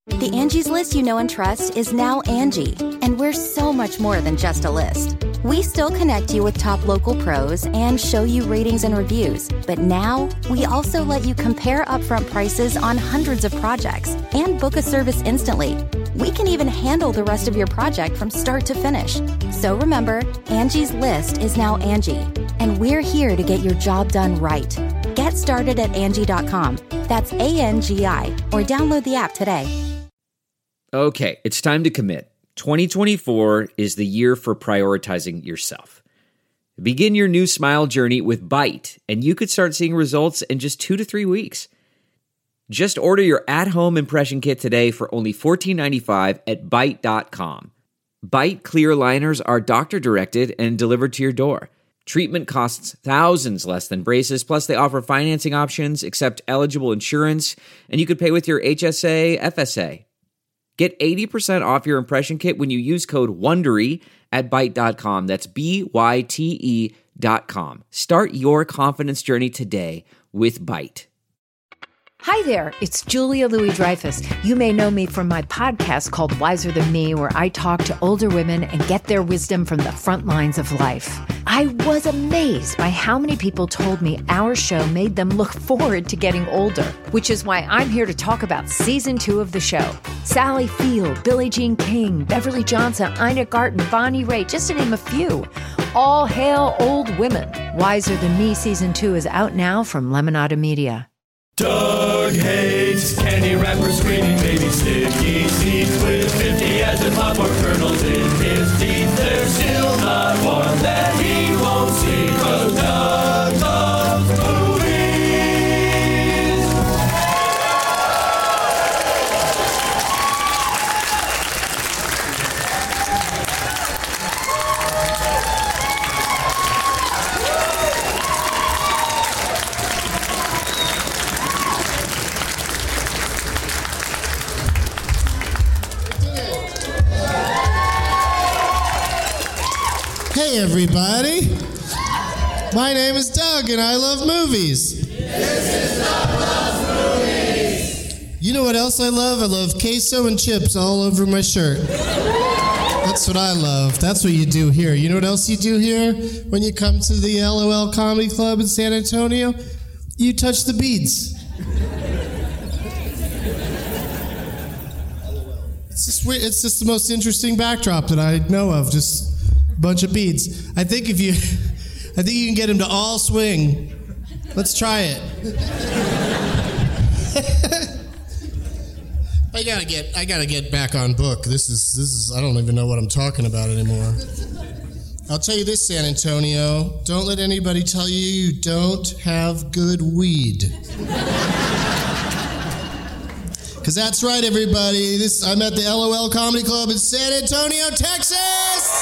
The Angie's List you know and trust is now Angie, and we're so much more than just a list. We still connect you with top local pros and show you ratings and reviews, but now we also let you compare upfront prices on hundreds of projects and book a service instantly. We can even handle the rest of your project from start to finish. So remember, Angie's List is now Angie, and we're here to get your job done right. Get started at Angie.com. That's ANGI, or download the app today. Okay, it's time to commit. 2024 is the year for prioritizing yourself. Begin your new smile journey with Byte, and you could start seeing results in just 2 to 3 weeks. Just order your at-home impression kit today for only $14.95 at Byte.com. Byte clear liners are doctor-directed and delivered to your door. Treatment costs thousands less than braces, plus they offer financing options, accept eligible insurance, and you could pay with your HSA, FSA. Get 80% off your impression kit when you use code WONDERY at Byte.com. That's BYTE.com. Start your confidence journey today with Byte. Hi there, it's Julia Louis-Dreyfus. You may know me from my podcast called Wiser Than Me, where I talk to older women and get their wisdom from the front lines of life. I was amazed by how many people told me our show made them look forward to getting older, which is why I'm here to talk about season 2 of the show. Sally Field, Billie Jean King, Beverly Johnson, Ina Garten, Bonnie Raitt, just to name a few. All hail old women. Wiser Than Me season 2 is out now from Lemonada Media. Doug hates candy wrappers, screaming baby sticky seeds with 50 as in popcorn kernels in his teeth. There's still not one that he won't see, 'cause Doug loves movies. Hey everybody, my name is Doug and I love movies. This is Doug Loves Movies. You know what else I love? I love queso and chips all over my shirt. That's what I love. That's what you do here. You know what else you do here when you come to the LOL Comedy Club in San Antonio? You touch the beads. It's just weird. It's just the most interesting backdrop that I know of. Just bunch of beads. I think you can get them to all swing. Let's try it. I gotta get back on book. This is I don't even know what I'm talking about anymore. I'll tell you this, San Antonio, don't let anybody tell you you don't have good weed. Because that's right, everybody. I'm at the LOL Comedy Club in San Antonio, Texas!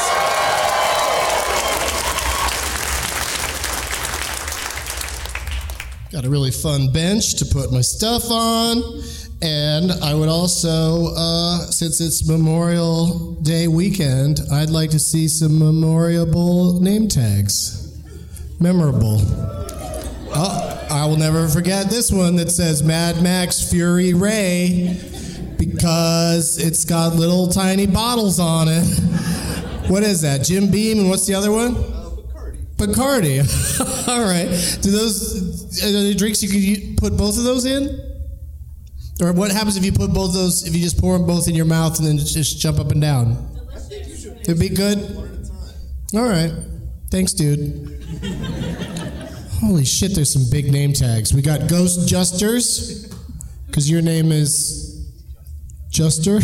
Got a really fun bench to put my stuff on. And I would also, since it's Memorial Day weekend, I'd like to see some memorable name tags. Memorable. Oh, I will never forget this one that says Mad Max Fury Ray, because it's got little tiny bottles on it. What is that? Jim Beam, and what's the other one? Bacardi. All right. Are there drinks you could put both of those in? Or what happens if you put both those, if you just pour them both in your mouth and then just jump up and down? It'd be good? All right. Thanks, dude. Holy shit, there's some big name tags. We got Ghost Justers, because your name is Juster.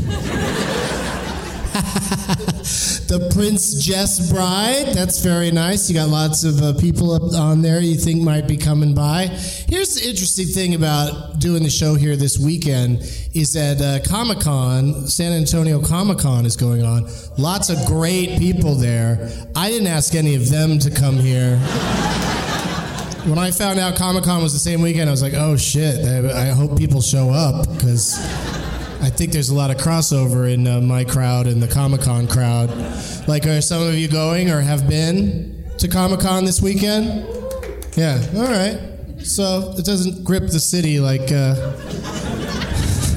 The Prince Jess Bride, that's very nice. You got lots of people up on there you think might be coming by. Here's the interesting thing about doing the show here this weekend is that Comic-Con, San Antonio Comic-Con is going on. Lots of great people there. I didn't ask any of them to come here. When I found out Comic-Con was the same weekend, I was like, oh shit, I hope people show up, because I think there's a lot of crossover in my crowd and the Comic-Con crowd. Like, are some of you going or have been to Comic-Con this weekend? Yeah, all right. So it doesn't grip the city like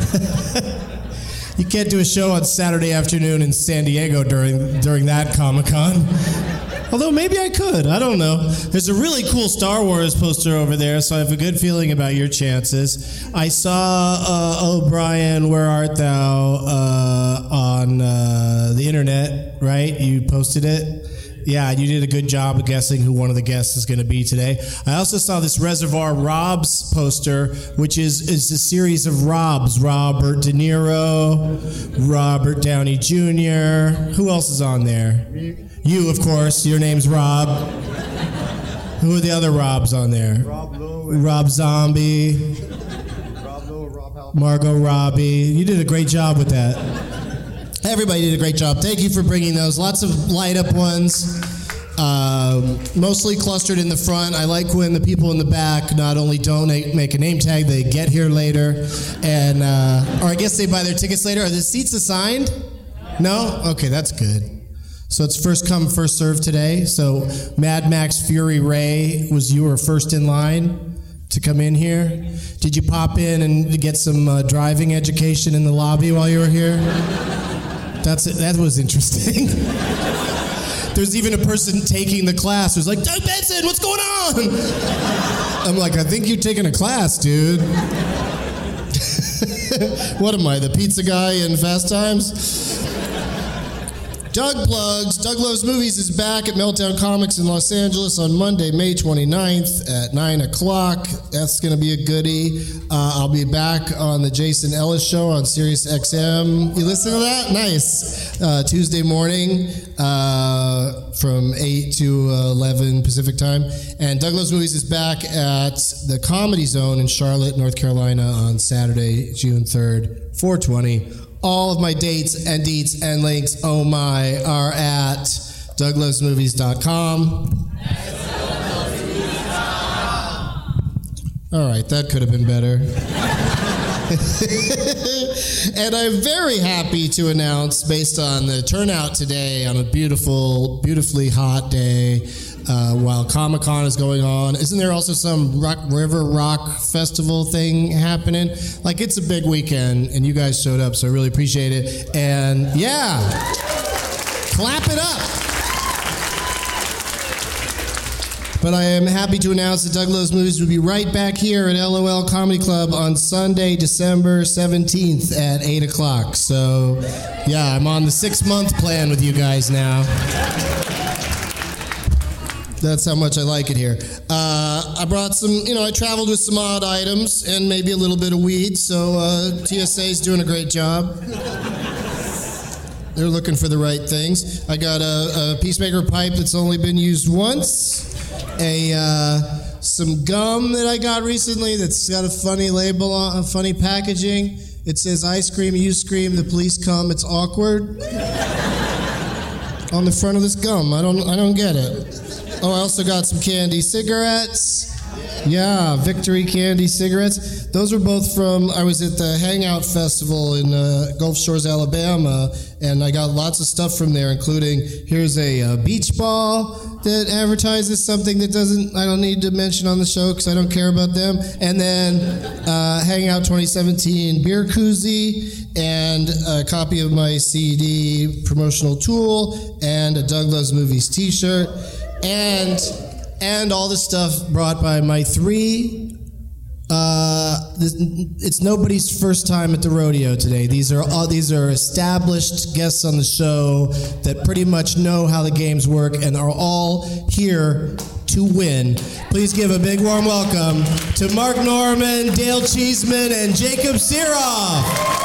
You can't do a show on Saturday afternoon in San Diego during that Comic-Con. Although maybe I could. I don't know. There's a really cool Star Wars poster over there, so I have a good feeling about your chances. I saw O'Brien, Where Art Thou on the internet, right? You posted it? Yeah, you did a good job of guessing who one of the guests is going to be today. I also saw this Reservoir Robs poster, which is a series of Robs. Robert De Niro, Robert Downey Jr. Who else is on there? You, of course. Your name's Rob. Who are the other Robs on there? Rob Lowe. Rob Zombie. Rob Lowe, Rob Halpern. Margot Robbie. You did a great job with that. Everybody did a great job. Thank you for bringing those. Lots of light-up ones. Mostly clustered in the front. I like when the people in the back not only donate, make a name tag, they get here later. And or I guess they buy their tickets later. Are the seats assigned? No? Okay, that's good. So it's first come, first served today. So Mad Max Fury Ray, you were first in line to come in here? Did you pop in and get some driving education in the lobby while you were here? That was interesting. There's even a person taking the class who's like, Doug Benson, what's going on? I'm like, I think you're taking a class, dude. What am I, the pizza guy in Fast Times? Doug plugs. Doug Loves Movies is back at Meltdown Comics in Los Angeles on Monday, May 29th at 9 o'clock. That's going to be a goodie. I'll be back on the Jason Ellis Show on Sirius XM. You listen to that? Nice. Tuesday morning from 8 to 11 Pacific time. And Doug Loves Movies is back at the Comedy Zone in Charlotte, North Carolina on Saturday, June 3rd, 420. All of my dates and deets and links, oh my, are at DougLovesMovies.com. All right, that could have been better. And I'm very happy to announce, based on the turnout today on a beautifully hot day, while Comic-Con is going on. Isn't there also some River Rock Festival thing happening? Like, it's a big weekend, and you guys showed up, so I really appreciate it. And, yeah, clap it up. But I am happy to announce that Doug Loves Movies will be right back here at LOL Comedy Club on Sunday, December 17th at 8 o'clock. So, yeah, I'm on the 6-month plan with you guys now. That's how much I like it here. I brought some, I traveled with some odd items and maybe a little bit of weed, so TSA's doing a great job. They're looking for the right things. I got a Peacemaker pipe that's only been used once, some gum that I got recently that's got a funny label on, funny packaging. It says, "I scream, you scream, the police come, it's awkward." On the front of this gum. I don't get it. Oh, I also got some candy cigarettes. Yeah, Victory Candy cigarettes. Those were both from, I was at the Hangout Festival in Gulf Shores, Alabama, and I got lots of stuff from there, including, here's a beach ball that advertises something that I don't need to mention on the show because I don't care about them. And then Hangout 2017 beer koozie, and a copy of my CD promotional tool, and a Doug Loves Movies t-shirt. And all the stuff brought by my three. It's nobody's first time at the rodeo today. These are established guests on the show that pretty much know how the games work and are all here to win. Please give a big warm welcome to Mark Norman, Dale Cheeseman, and Jacob Siroff.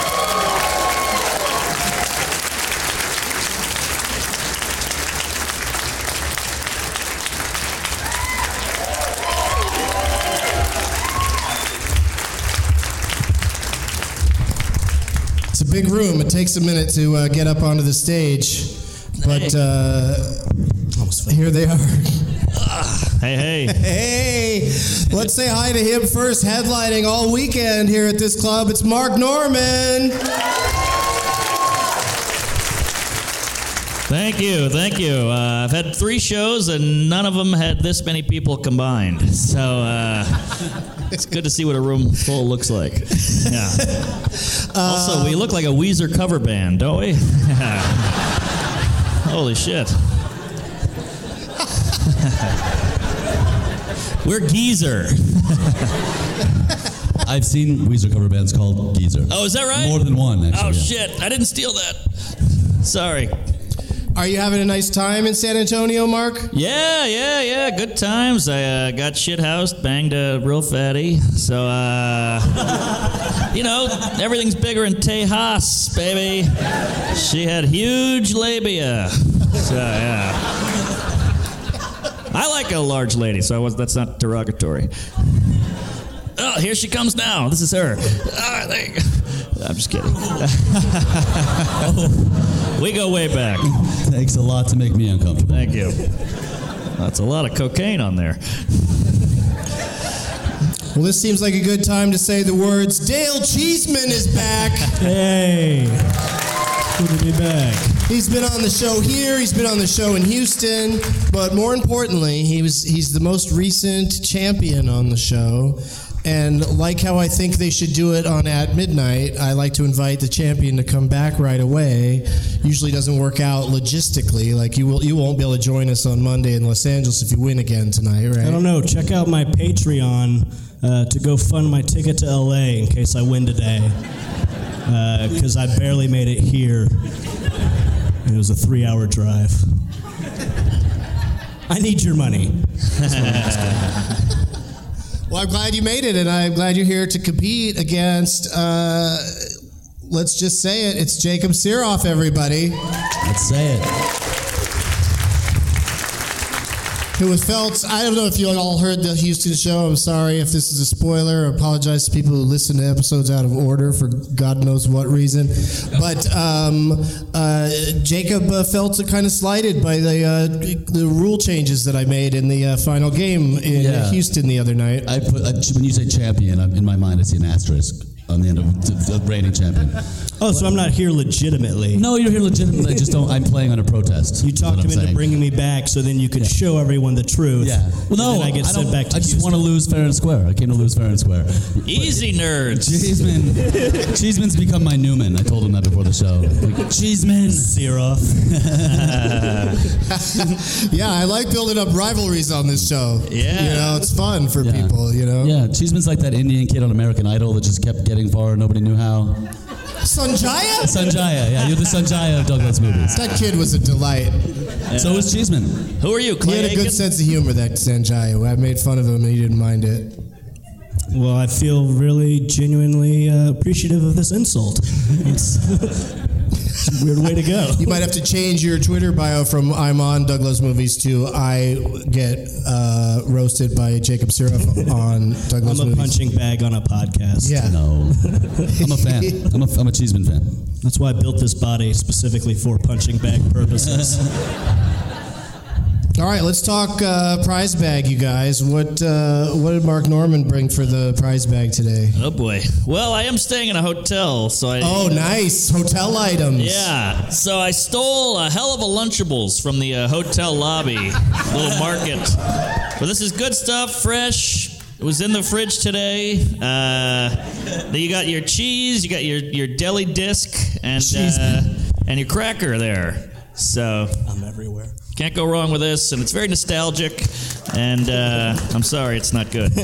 Big room. It takes a minute to get up onto the stage, but here they are. Hey. Hey, let's say hi to him first, headlining all weekend here at this club. It's Mark Norman. Thank you. I've had 3 shows, and none of them had this many people combined. So It's good to see what a room full looks like. Yeah. Also, we look like a Weezer cover band, don't we? Holy shit. We're Geezer. I've seen Weezer cover bands called Geezer. Oh, is that right? More than one, actually. Oh, yeah. shit. I didn't steal that. Sorry. Are you having a nice time in San Antonio, Mark? Yeah. Good times. I got shit-housed, banged a real fatty. So, everything's bigger in Tejas, baby. She had huge labia. So, yeah. I like a large lady, so that's not derogatory. Oh, here she comes now. This is her. There you go. I'm just kidding. We go way back. Takes a lot to make me uncomfortable. Thank you. That's a lot of cocaine on there. Well, this seems like a good time to say the words, Dale Cheeseman is back. Hey. Good to be back. He's been on the show here. He's been on the show in Houston. But more importantly, he's the most recent champion on the show. And like how I think they should do it on At Midnight, I like to invite the champion to come back right away. Usually doesn't work out logistically. Like you won't be able to join us on Monday in Los Angeles if you win again tonight, right? I don't know. Check out my Patreon to go fund my ticket to LA in case I win today. Because I barely made it here. It was a 3-hour drive. I need your money. That's what I'm asking. Well, I'm glad you made it, and I'm glad you're here to compete against, let's just say it, it's Jacob Siroff, everybody. Let's say it. Who was felt, I don't know if you all heard the Houston show. I'm sorry if this is a spoiler. I apologize to people who listen to episodes out of order for God knows what reason. But Jacob felt kind of slighted by the rule changes that I made in the final game in Houston the other night. I put when you say champion, in my mind I see an asterisk on the end of the reigning champion. Oh, so I'm not here legitimately. No, you're here legitimately. I just don't. I'm playing on a protest. You talked him into bringing me back so then you could show everyone the truth. Yeah. Well, no, I get sent back to I just Houston. want to lose fair and square. I came to lose fair and square. Easy, nerds. Cheeseman's become my Newman. I told him that before the show. Like, Cheeseman. Siroff. Yeah, I like building up rivalries on this show. Yeah. It's fun for people, Yeah, Cheeseman's like that Indian kid on American Idol that just kept getting far and nobody knew how. Sanjaya? Sanjaya, yeah, you're the Sanjaya of Douglas movies. That kid was a delight. Yeah. So was Cheeseman. Who are you, Clay He had a good Aiken? sense of humor, that Sanjaya. I made fun of him and he didn't mind it. Well, I feel really genuinely appreciative of this insult. It's a weird way to go. You might have to change your Twitter bio from I'm on Douglas Movies to I get roasted by Jacob Siroff on Douglas I'm a Movies. punching bag on a podcast. Yeah. No. I'm a fan. I'm a Cheeseman fan. That's why I built this body specifically for punching bag purposes. All right, let's talk prize bag, you guys. What did Mark Norman bring for the prize bag today? Oh, boy. Well, I am staying in a hotel, so I... Oh, nice. Hotel items. Yeah, so I stole a hell of a Lunchables from the hotel lobby, little market. But this is good stuff, fresh. It was in the fridge today. You got your cheese, you got your deli disc, and your cracker there. So I'm everywhere. Can't go wrong with this, and it's very nostalgic. And I'm sorry, it's not good.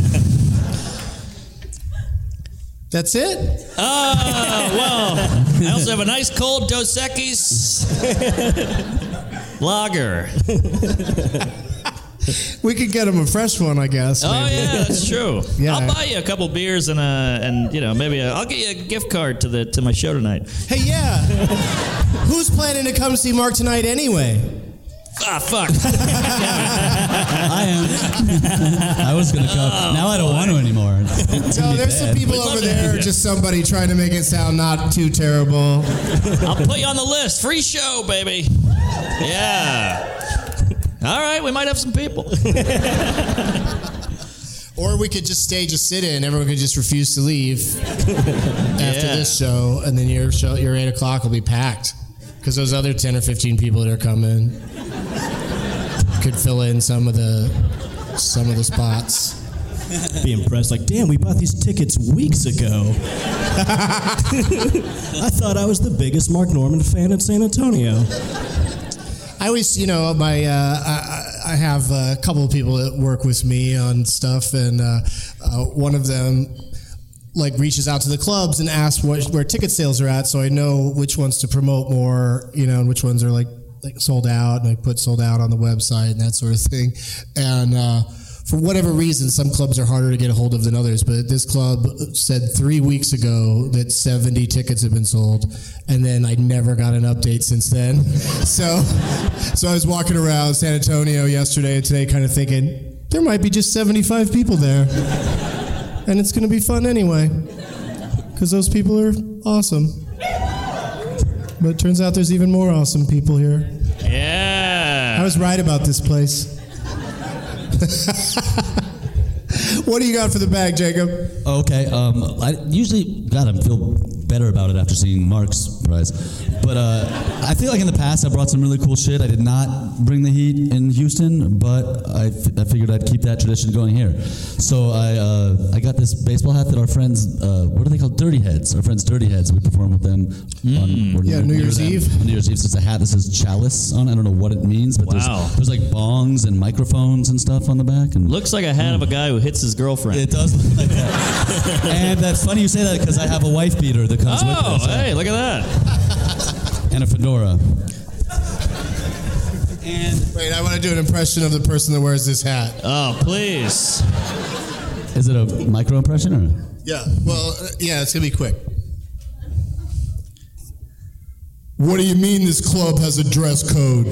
That's it? Well, I also have a nice cold Dos Equis lager. We could get him a fresh one, I guess. Oh, maybe. yeah, that's true. Yeah. I'll buy you a couple beers and maybe I'll get you a gift card to my show tonight. Hey, yeah. Who's planning to come see Mark tonight anyway? Ah, fuck. I am. I was going to come. Now I don't want to anymore. No, there's some people over there, just somebody trying to make it sound not too terrible. I'll put you on the list. Free show, baby. Yeah. All right, we might have some people. Or we could just stage a sit-in. Everyone could just refuse to leave after this show, and then your 8 o'clock will be packed. Because those other 10 or 15 people that are coming could fill in some of the spots. be impressed. Like, damn, we bought these tickets weeks ago. I thought I was the biggest Mark Norman fan in San Antonio. I always, I have a couple of people that work with me on stuff, and one of them reaches out to the clubs and asks where ticket sales are at, so I know which ones to promote more, and which ones are like sold out, and I put sold out on the website and that sort of thing. And for whatever reason, some clubs are harder to get a hold of than others, but this club said 3 weeks ago that 70 tickets have been sold, and then I never got an update since then. So I was walking around San Antonio yesterday and today kind of thinking, there might be just 75 people there, and it's going to be fun anyway, because those people are awesome. But it turns out there's even more awesome people here. Yeah. I was right about this place. What do you got for the bag, Jacob? Okay. I usually, God, I feel better about it after seeing Mark's prize. But I feel like in the past I brought some really cool shit. I did not bring the heat in Houston, but I figured I'd keep that tradition going here. So I got this baseball hat that our friends, what are they called? Dirty Heads. Our friends Dirty Heads. We perform with them on New Year's Eve. On New Year's Eve. So it's a hat that says Chalice on it. I don't know what it means, but there's like bongs and microphones and stuff on the back. And looks like a hat of a guy who hits his girlfriend. It does look like that. And that's funny you say that because I have a wife beater that comes with this. Oh, hey, look at that. And a fedora. And wait, I want to do an impression of the person that wears this hat. Oh, please. Is it a micro impression or? Yeah. Well, it's gonna be quick. What do you mean this club has a dress code?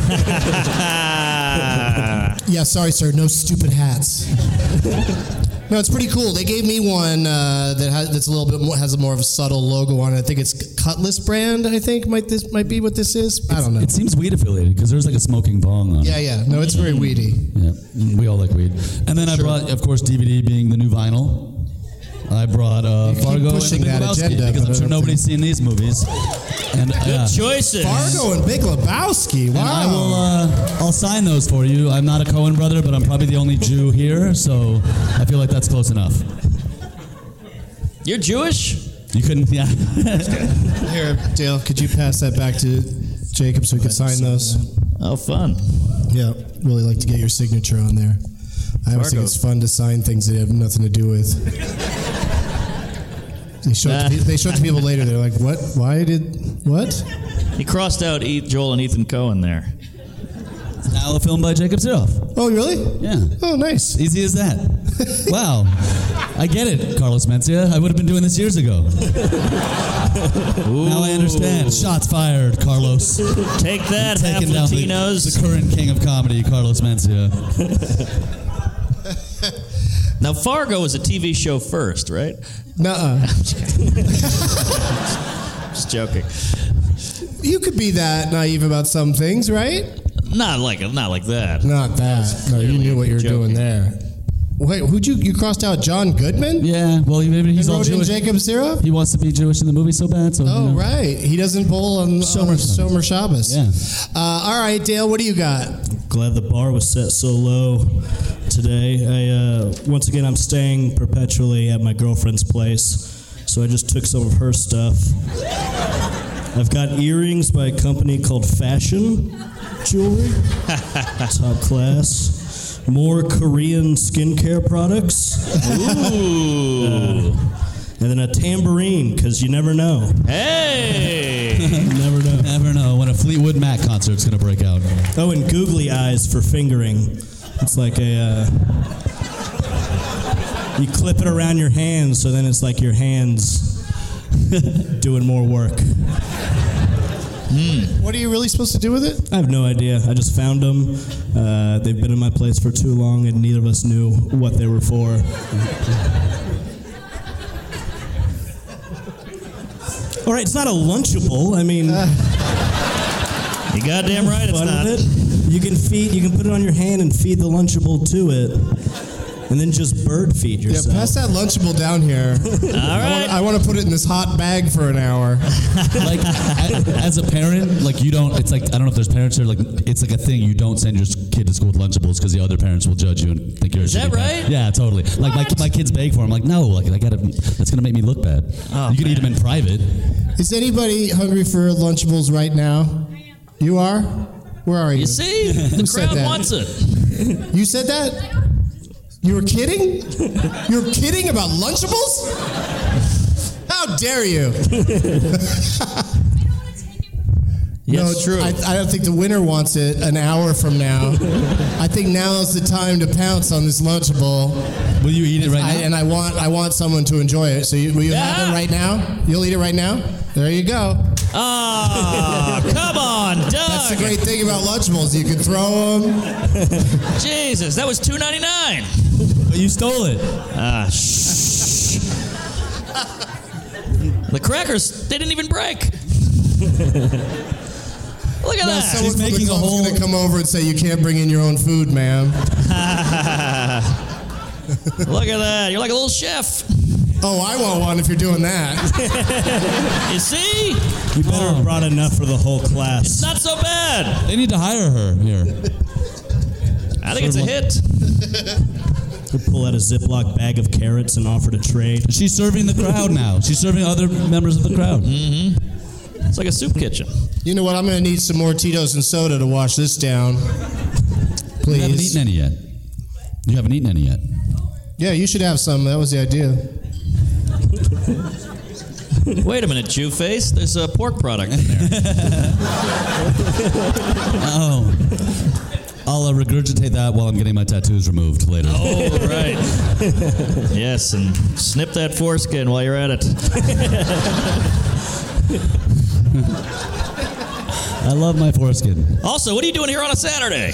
Yeah, sorry, sir. No stupid hats. No, it's pretty cool. They gave me one that's a little bit more, has a more of a subtle logo on it. I think it's Cutlass brand. I think might be what this is. I don't know. It seems weed affiliated because there's like a smoking bong on it. Yeah. No, it's very weedy. Yeah, we all like weed. And then I brought, of course, DVD being the new vinyl. I brought Fargo and Big Lebowski because I'm sure nobody's seen these movies. And good choices. Fargo and Big Lebowski. Wow. And I will. I'll sign those for you. I'm not a Coen brother, but I'm probably the only Jew here, so I feel like that's close enough. You're Jewish? You couldn't. Yeah. Here, Dale. Could you pass that back to Jacob so we can sign those? Oh, fun. Yeah. Really like to get your signature on there. I always think it's fun to sign things that have nothing to do with. They show it to people later. They're like, "What? Why did what?" He crossed out Joel and Ethan Coen there. Now a film by Jacob Siroff. Oh, really? Yeah. Oh, nice. Easy as that. Wow. I get it, Carlos Mencia. I would have been doing this years ago. Now I understand. Shots fired, Carlos. Take that, half Latinos. The current king of comedy, Carlos Mencia. Now, Fargo was a TV show first, right? Nuh-uh. Just joking. You could be that naive about some things, right? Not like that. Not that. No, you knew what you were doing there. Wait, who'd you crossed out? John Goodman? Yeah, well, maybe he's all wrote Jewish. In Jacob Siroff? He wants to be Jewish in the movie so bad. So right. He doesn't bowl on Shomer Shabbos. Yeah. All right, Dale, what do you got? Glad the bar was set so low today. Once again, I'm staying perpetually at my girlfriend's place, so I just took some of her stuff. I've got earrings by a company called Fashion Jewelry. Top class. More Korean skincare products. Ooh. And then a tambourine, because you never know. Hey! Never know. Never know when a Fleetwood Mac concert's going to break out. Oh, and googly eyes for fingering. It's like a... you clip it around your hands, so then it's like your hands doing more work. What are you really supposed to do with it? I have no idea. I just found them. They've been in my place for too long, and neither of us knew what they were for. All right, it's not a Lunchable. I mean, you goddamn right it's not. You can put it on your hand and feed the Lunchable to it. and then just bird feed yourself. Yeah, pass that Lunchable down here. All right. I want to put it in this hot bag for an hour. Like, as a parent, like, you don't, it's like, I don't know if there's parents here, like, it's like a thing, you don't send your kid to school with Lunchables because the other parents will judge you and think you're a Is that shitty parent. right? Yeah, totally. Like, my kids beg for them. I'm like, no, like, that's going to make me look bad. Oh, you can eat them in private. Is anybody hungry for Lunchables right now? You are? Where are you? You see? The said crowd that? wants it. You said that? You were kidding? You were kidding about Lunchables? How dare you? Yes, No, true. I don't think the winner wants it an hour from now. I think now is the time to pounce on this Lunchable. Will you eat it right now? And I want someone to enjoy it. So will you have it right now? You'll eat it right now? There you go. Oh, come on, Doug. That's the great thing about Lunchables. You can throw them. Jesus, that was $2.99. But you stole it. Shh. The crackers, they didn't even break. Look at that. Someone from making the a club's whole- going to come over and say, you can't bring in your own food, ma'am. Look at that. You're like a little chef. Oh, I want one if you're doing that. You see? You better have brought enough for the whole class. It's not so bad. They need to hire her here. I think it's a hit. Could pull out a Ziploc bag of carrots and offer to trade. She's serving the crowd now. She's serving other members of the crowd. It's like a soup kitchen. You know what? I'm going to need some more Tito's and soda to wash this down. You haven't Please. eaten any yet. You haven't eaten any yet. Yeah, you should have some. That was the idea. Wait a minute, Jew face. There's a pork product in there. Oh. I'll regurgitate that while I'm getting my tattoos removed later. Oh, right. Yes, and snip that foreskin while you're at it. I love my foreskin. Also, what are you doing here on a Saturday?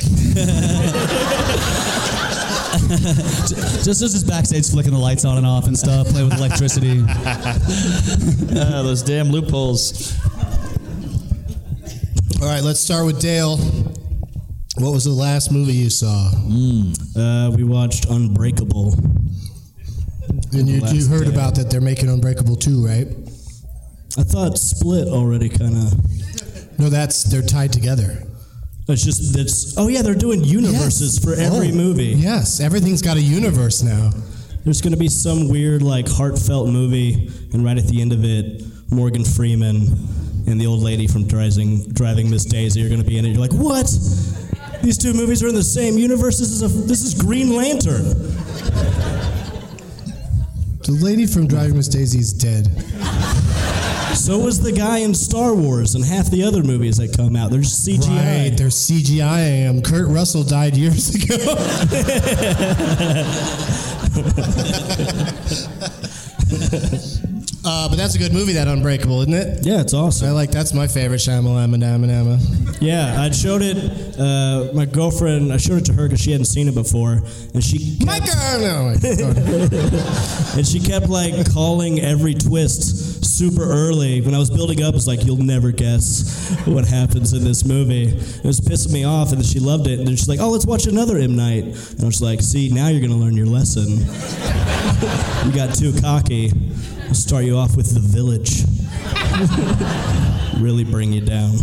Just backstage flicking the lights on and off and stuff, playing with electricity. Those damn loopholes. All right, let's start with Dale. What was the last movie you saw? We watched Unbreakable. And you Last heard day. about that they're making Unbreakable 2, right? I thought Split already kind of. No, they're tied together. Oh yeah, they're doing universes for every movie. Yes, everything's got a universe now. There's going to be some weird, like, heartfelt movie, and right at the end of it, Morgan Freeman and the old lady from Driving Miss Daisy are going to be in it. You're like, what? These two movies are in the same universe? This is Green Lantern. The lady from Driving Miss Daisy is dead. So was the guy in Star Wars and half the other movies that come out. They're just CGI. Right, they're CGI. Kurt Russell died years ago. But that's a good movie, that Unbreakable, isn't it? Yeah, it's awesome. That's my favorite Shyamalan. Yeah, I showed it. My girlfriend, I showed it to her because she hadn't seen it before, and she My girl, no. and she kept like calling every twist super early. When I was building up, it's like, you'll never guess what happens in this movie. It was pissing me off, and then she loved it. And then she's like, oh, let's watch another M. Night. And I was like, see, now you're gonna learn your lesson. You got too cocky. I'll start you off with The Village. Really bring you down.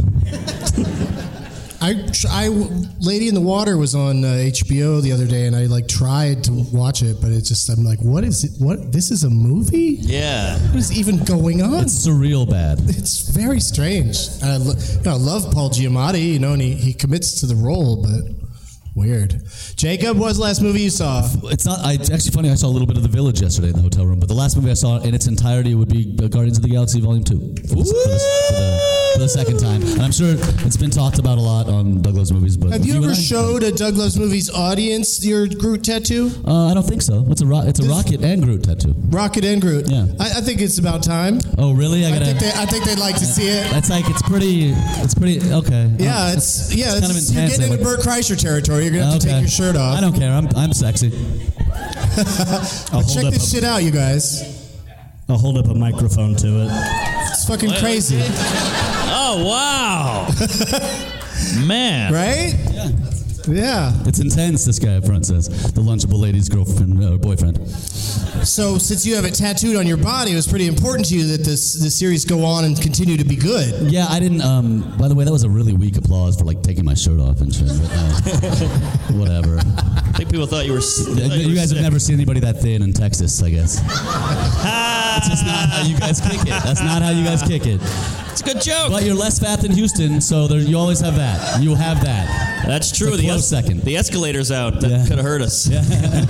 Lady in the Water was on HBO the other day, and I tried to watch it, but I'm like, what is it? What? This is a movie? Yeah. What is even going on? It's surreal bad. It's very strange. I love Paul Giamatti, and he commits to the role, but weird. Jacob, what was the last movie you saw? It's actually funny. I saw a little bit of The Village yesterday in the hotel room, but the last movie I saw in its entirety would be Guardians of the Galaxy Volume 2 for the second time. And I'm sure it's been talked about a lot on Doug Loves Movies. But Have you ever showed a Doug Loves Movies audience your Groot tattoo? I don't think so. It's a Rocket and Groot tattoo. Rocket and Groot. Yeah. I think it's about time. Oh, really? I think they'd like to see it. That's like it's pretty okay. Yeah, it's kind of intense. You're getting into Bert Kreischer territory. You're gonna have to take your shirt off. I don't care. I'm sexy. Check this shit out, you guys. I'll hold up a microphone to it. It's fucking crazy. Oh, wow. Man. Right? Yeah. Yeah. It's intense, this guy up front says. The Lunchable lady's girlfriend or boyfriend. So since you have it tattooed on your body, it was pretty important to you that this series go on and continue to be good. Yeah, I didn't, by the way, that was a really weak applause for like taking my shirt off and shit. Whatever. I think people thought you were You guys have never seen anybody that thin in Texas, I guess. That's just not how you guys kick it. That's not how you guys kick it. It's a good joke. But you're less fat than Houston, so you always have that. You have that. That's true. It's a close second. The escalator's out. That could have hurt us. Yeah.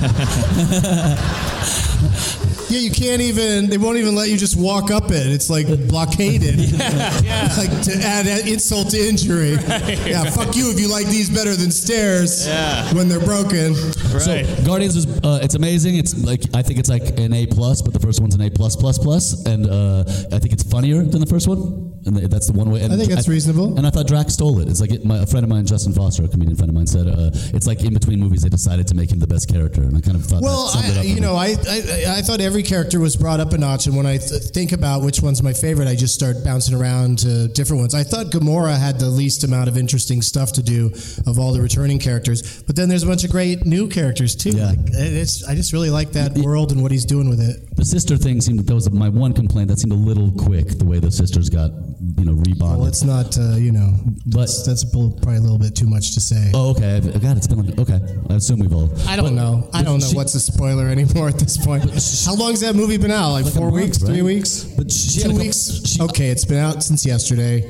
Yeah, you can't even, they won't even let you just walk up it. It's like blockaded. Yeah. Like to add insult to injury. Right. Yeah, fuck you if you like these better than stairs when they're broken. Right. So Guardians was, it's amazing. It's like, I think it's like an A+, but the first one's an A+++, and I think it's funnier than the first one. And that's the one way. And I think that's reasonable. And I thought Drax stole it. It's like a friend of mine, Justin Foster, a comedian friend of mine, said it's like in between movies they decided to make him the best character, and I kind of thought that summed it up. I thought every character was brought up a notch, and when I think about which one's my favorite, I just start bouncing around to different ones. I thought Gamora had the least amount of interesting stuff to do of all the returning characters, but then there's a bunch of great new characters too. Yeah. I just really like that world and what he's doing with it. The sister thing that was my one complaint. That seemed a little quick, the way the sisters got rebonded. Well, it's not but that's probably a little bit too much to say. Oh, okay. God, it's been like, okay. I assume we've all. I don't know what's a spoiler anymore at this point. How long's that movie been out? Like 4 weeks, right? 3 weeks? But 2 weeks? Okay, it's been out since yesterday.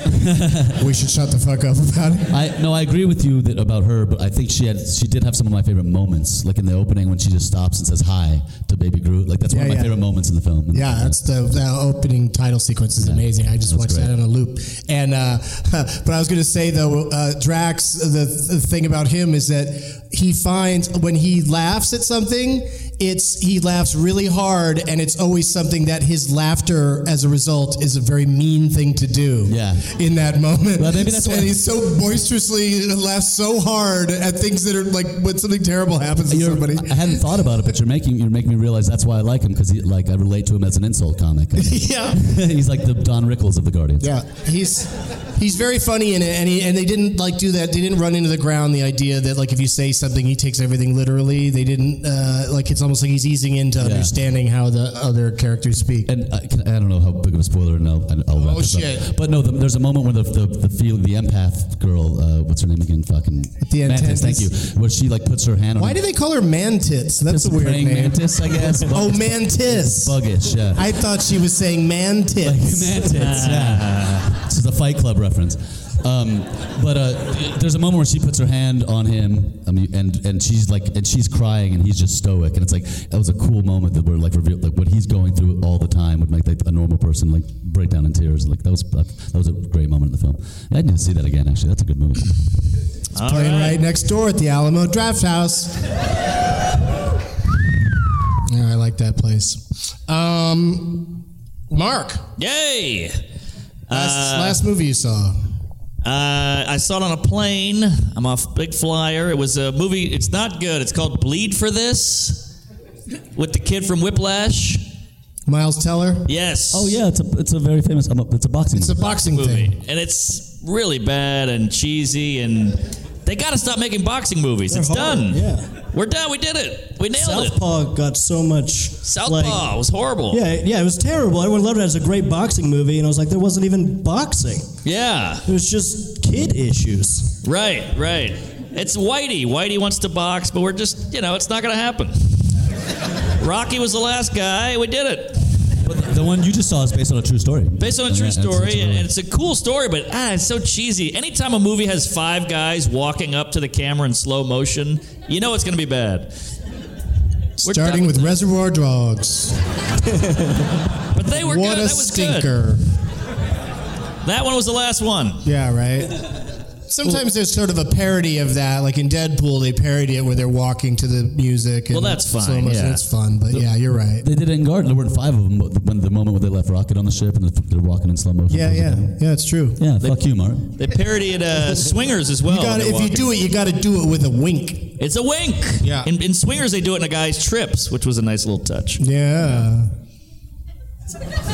We should shut the fuck up about it. I agree with you about her, but I think she did have some of my favorite moments, like in the opening when she just stops and says hi to Baby Groot. Like that's one of my favorite moments in the film. Yeah, that's the opening title sequence is amazing. I just watched that on a loop. And but I was going to say though, Drax, the thing about him is that he finds when he laughs at something, he laughs really hard, and it's always something that his laughter, as a result, is a very mean thing to do. Yeah. In that moment, well, maybe that's and he's so boisterously laughs so hard at things that are like when something terrible happens to somebody. I hadn't thought about it, but you're making me realize that's why I like him, because I relate to him as an insult comic. Yeah, he's like the Don Rickles of the Guardians. Yeah, he's very funny in it, and they didn't like do that. They didn't run into the ground the idea that like if you say something, he takes everything literally. They didn't like it's almost like he's easing into understanding how the other characters speak. And I don't know how big of a spoiler, and I'll wrap this up. But no, there's a moment where the empath girl, what's her name again? Fucking at the end, Mantis. Thank you. Where she like puts her hand on. Why do they call her Mantis? That's a weird name. Mantis, I guess. Oh, Mantis. Buggish. Yeah. I thought she was saying Mantis. Like Mantis. Yeah. This is a Fight Club reference. But there's a moment where she puts her hand on him, and she's crying, and he's just stoic, and it's like that was a cool moment that we're like revealed, like what he's going through all the time would make like a normal person like break down in tears. Like that was a great moment in the film. I need to see that again. Actually, that's a good movie. It's playing right next door at the Alamo Draft House. Yeah, I like that place. Mark. Yay! Last movie you saw. I saw it on a plane. I'm a big flyer. It was a movie. It's not good. It's called Bleed for This, with the kid from Whiplash. Miles Teller. Yes. Oh yeah, it's a very famous. It's a boxing. It's a boxing movie, thing, and it's really bad and cheesy. And they got to stop making boxing movies. They're it's hard. done. Yeah. We're done. We did it. We nailed it. Southpaw got so much. Southpaw was horrible. Yeah, it was terrible. Everyone loved it as a great boxing movie, and I was like, there wasn't even boxing. Yeah. It was just kid issues. Right. It's Whitey. Whitey wants to box, but we're just, it's not going to happen. Rocky was the last guy. We did it. But the one you just saw is based on a true story. Based on a true story, and it's a cool story, but it's so cheesy. Anytime a movie has 5 guys walking up to the camera in slow motion, you know it's going to be bad. Starting with Reservoir Dogs. But they were what good. A that was stinker. Good. That one was the last one. Yeah, right? Sometimes there's sort of a parody of that. Like in Deadpool, they parody it where they're walking to the music. And that's fine. slow motion. Yeah. It's fun, but yeah, you're right. They did it in Garden. There weren't 5 of them. But when the moment when they left Rocket on the ship and they're walking in slow motion. Yeah, it's true. Yeah, fuck you, Mark. They parodied Swingers as well. If you do it, you got to do it with a wink. It's a wink. Yeah. In Swingers, they do it in a guy's trips, which was a nice little touch. Yeah.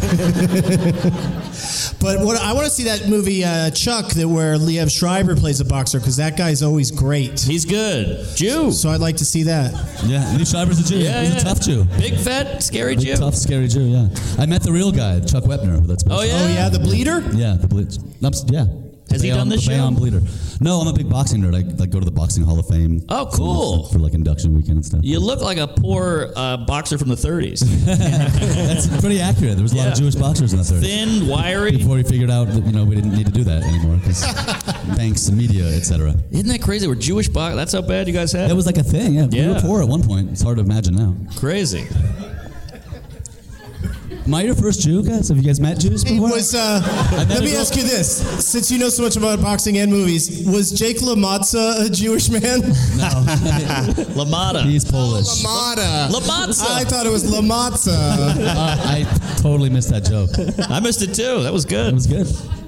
But what I want to see that movie Chuck, where Liev Schreiber plays a boxer, because that guy's always great. He's good. Jew. So I'd like to see that. Yeah, Liev Schreiber's a Jew. Yeah, He's a tough Jew. Big, fat, scary Big, Jew. tough, scary Jew, yeah. I met the real guy, Chuck Wepner. That's Oh, yeah? Oh, yeah, the bleeder? Yeah, the bleeder. Yeah. Has he done this show? Bayonne Bleeder. No, I'm a big boxing nerd. I go to the Boxing Hall of Fame. Oh, cool. For like induction weekend and stuff. You look like a poor boxer from the 30s. That's pretty accurate. There was a lot of Jewish boxers in the 30s. Thin, wiry. Before we figured out that we didn't need to do that anymore because banks and media, etc. Isn't that crazy? We're Jewish boxers. That's how bad you guys had? That was like a thing. Yeah, we were poor at one point. It's hard to imagine now. Crazy. Am I your first Jew, guys? Have you guys met Jews before? It was, let me ask you this. Since you know so much about boxing and movies, was Jake LaMotta a Jewish man? No. LaMotta. He's Polish. LaMotta. LaMotta. I thought it was LaMotta. I totally missed that joke. I missed it too. That was good. It was good.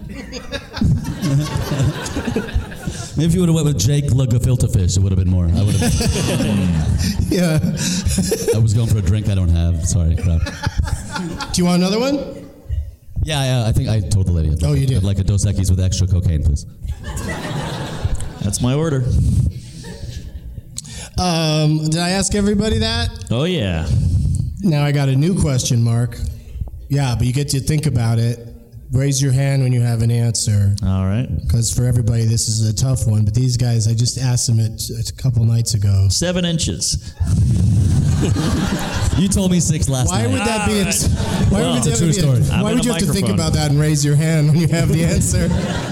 Maybe if you would have went with Jake LaGefilte-Fish, it would have been more. I would have. Yeah. I was going for a drink I don't have. Sorry, crap. Do you want another one? Yeah, I think I told the lady. Oh, you did? I'd like a Dos Equis with extra cocaine, please. That's my order. Did I ask everybody that? Oh, yeah. Now I got a new question, Mark. Yeah, but you get to think about it. Raise your hand when you have an answer. All right. Because for everybody, this is a tough one. But these guys, I just asked them it a couple nights ago. 7 inches. You told me 6 last Why night. would that be? Why Well, would it's a true story. Why would you have to think about that and raise your hand when you have the answer?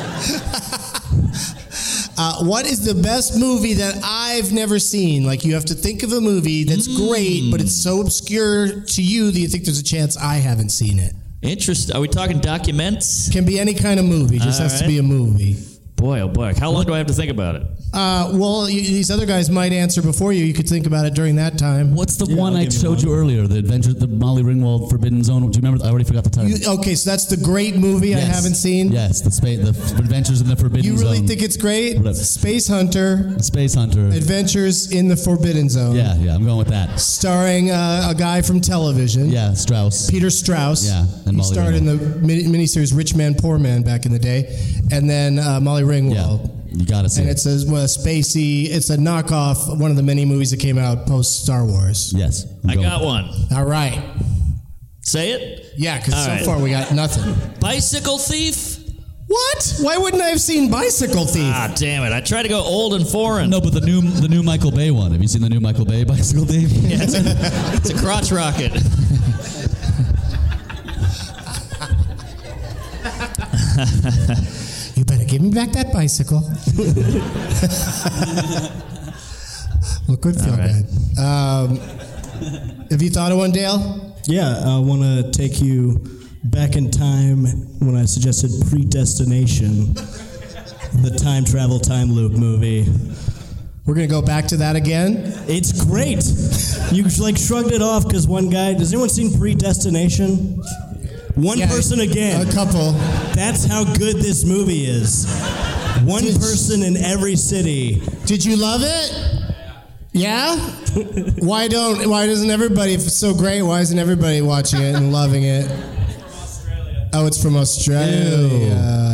What is the best movie that I've never seen? Like, you have to think of a movie that's great, but it's so obscure to you that you think there's a chance I haven't seen it. Interesting. Are we talking documents? Can be any kind of movie. Just has to be a movie. Boy, oh boy. How long do I have to think about it? Well, these other guys might answer before you. You could think about it during that time. What's the one I showed you earlier? The Adventure, the Molly Ringwald Forbidden Zone. Do you remember? I already forgot the title. Okay, so that's the great movie I haven't seen? Yes, the Adventures in the Forbidden Zone. You really think it's great? Whatever. Space Hunter. Space Hunter. Adventures in the Forbidden Zone. Yeah, I'm going with that. Starring a guy from television. Yeah, Strauss. Peter Strauss. Yeah, and he Molly starred in the miniseries Rich Man, Poor Man back in the day. And then Molly Ringwald. Yeah, you gotta see and it. it's a spacey, it's a knockoff of one of the many movies that came out post Star Wars. Yes. I got one. All right. Say it? Yeah, because All so right. far we got nothing. Bicycle Thief? What? Why wouldn't I have seen Bicycle Thief? Ah, damn it. I tried to go old and foreign. No, but the new Michael Bay one. Have you seen the new Michael Bay Bicycle Thief? Yeah, it's a crotch rocket. You better give me back that bicycle. Look good, feel right. good. Have you thought of one, Dale? Yeah, I want to take you back in time when I suggested Predestination, the time travel time loop movie. We're going to go back to that again? It's great. You like shrugged it off because one guy. Has anyone seen Predestination? One person again. A couple. That's how good this movie is. One person in every city. Did you love it? Yeah? Why doesn't everybody, if it's so great, why isn't everybody watching it and loving it? Oh, it's from Australia.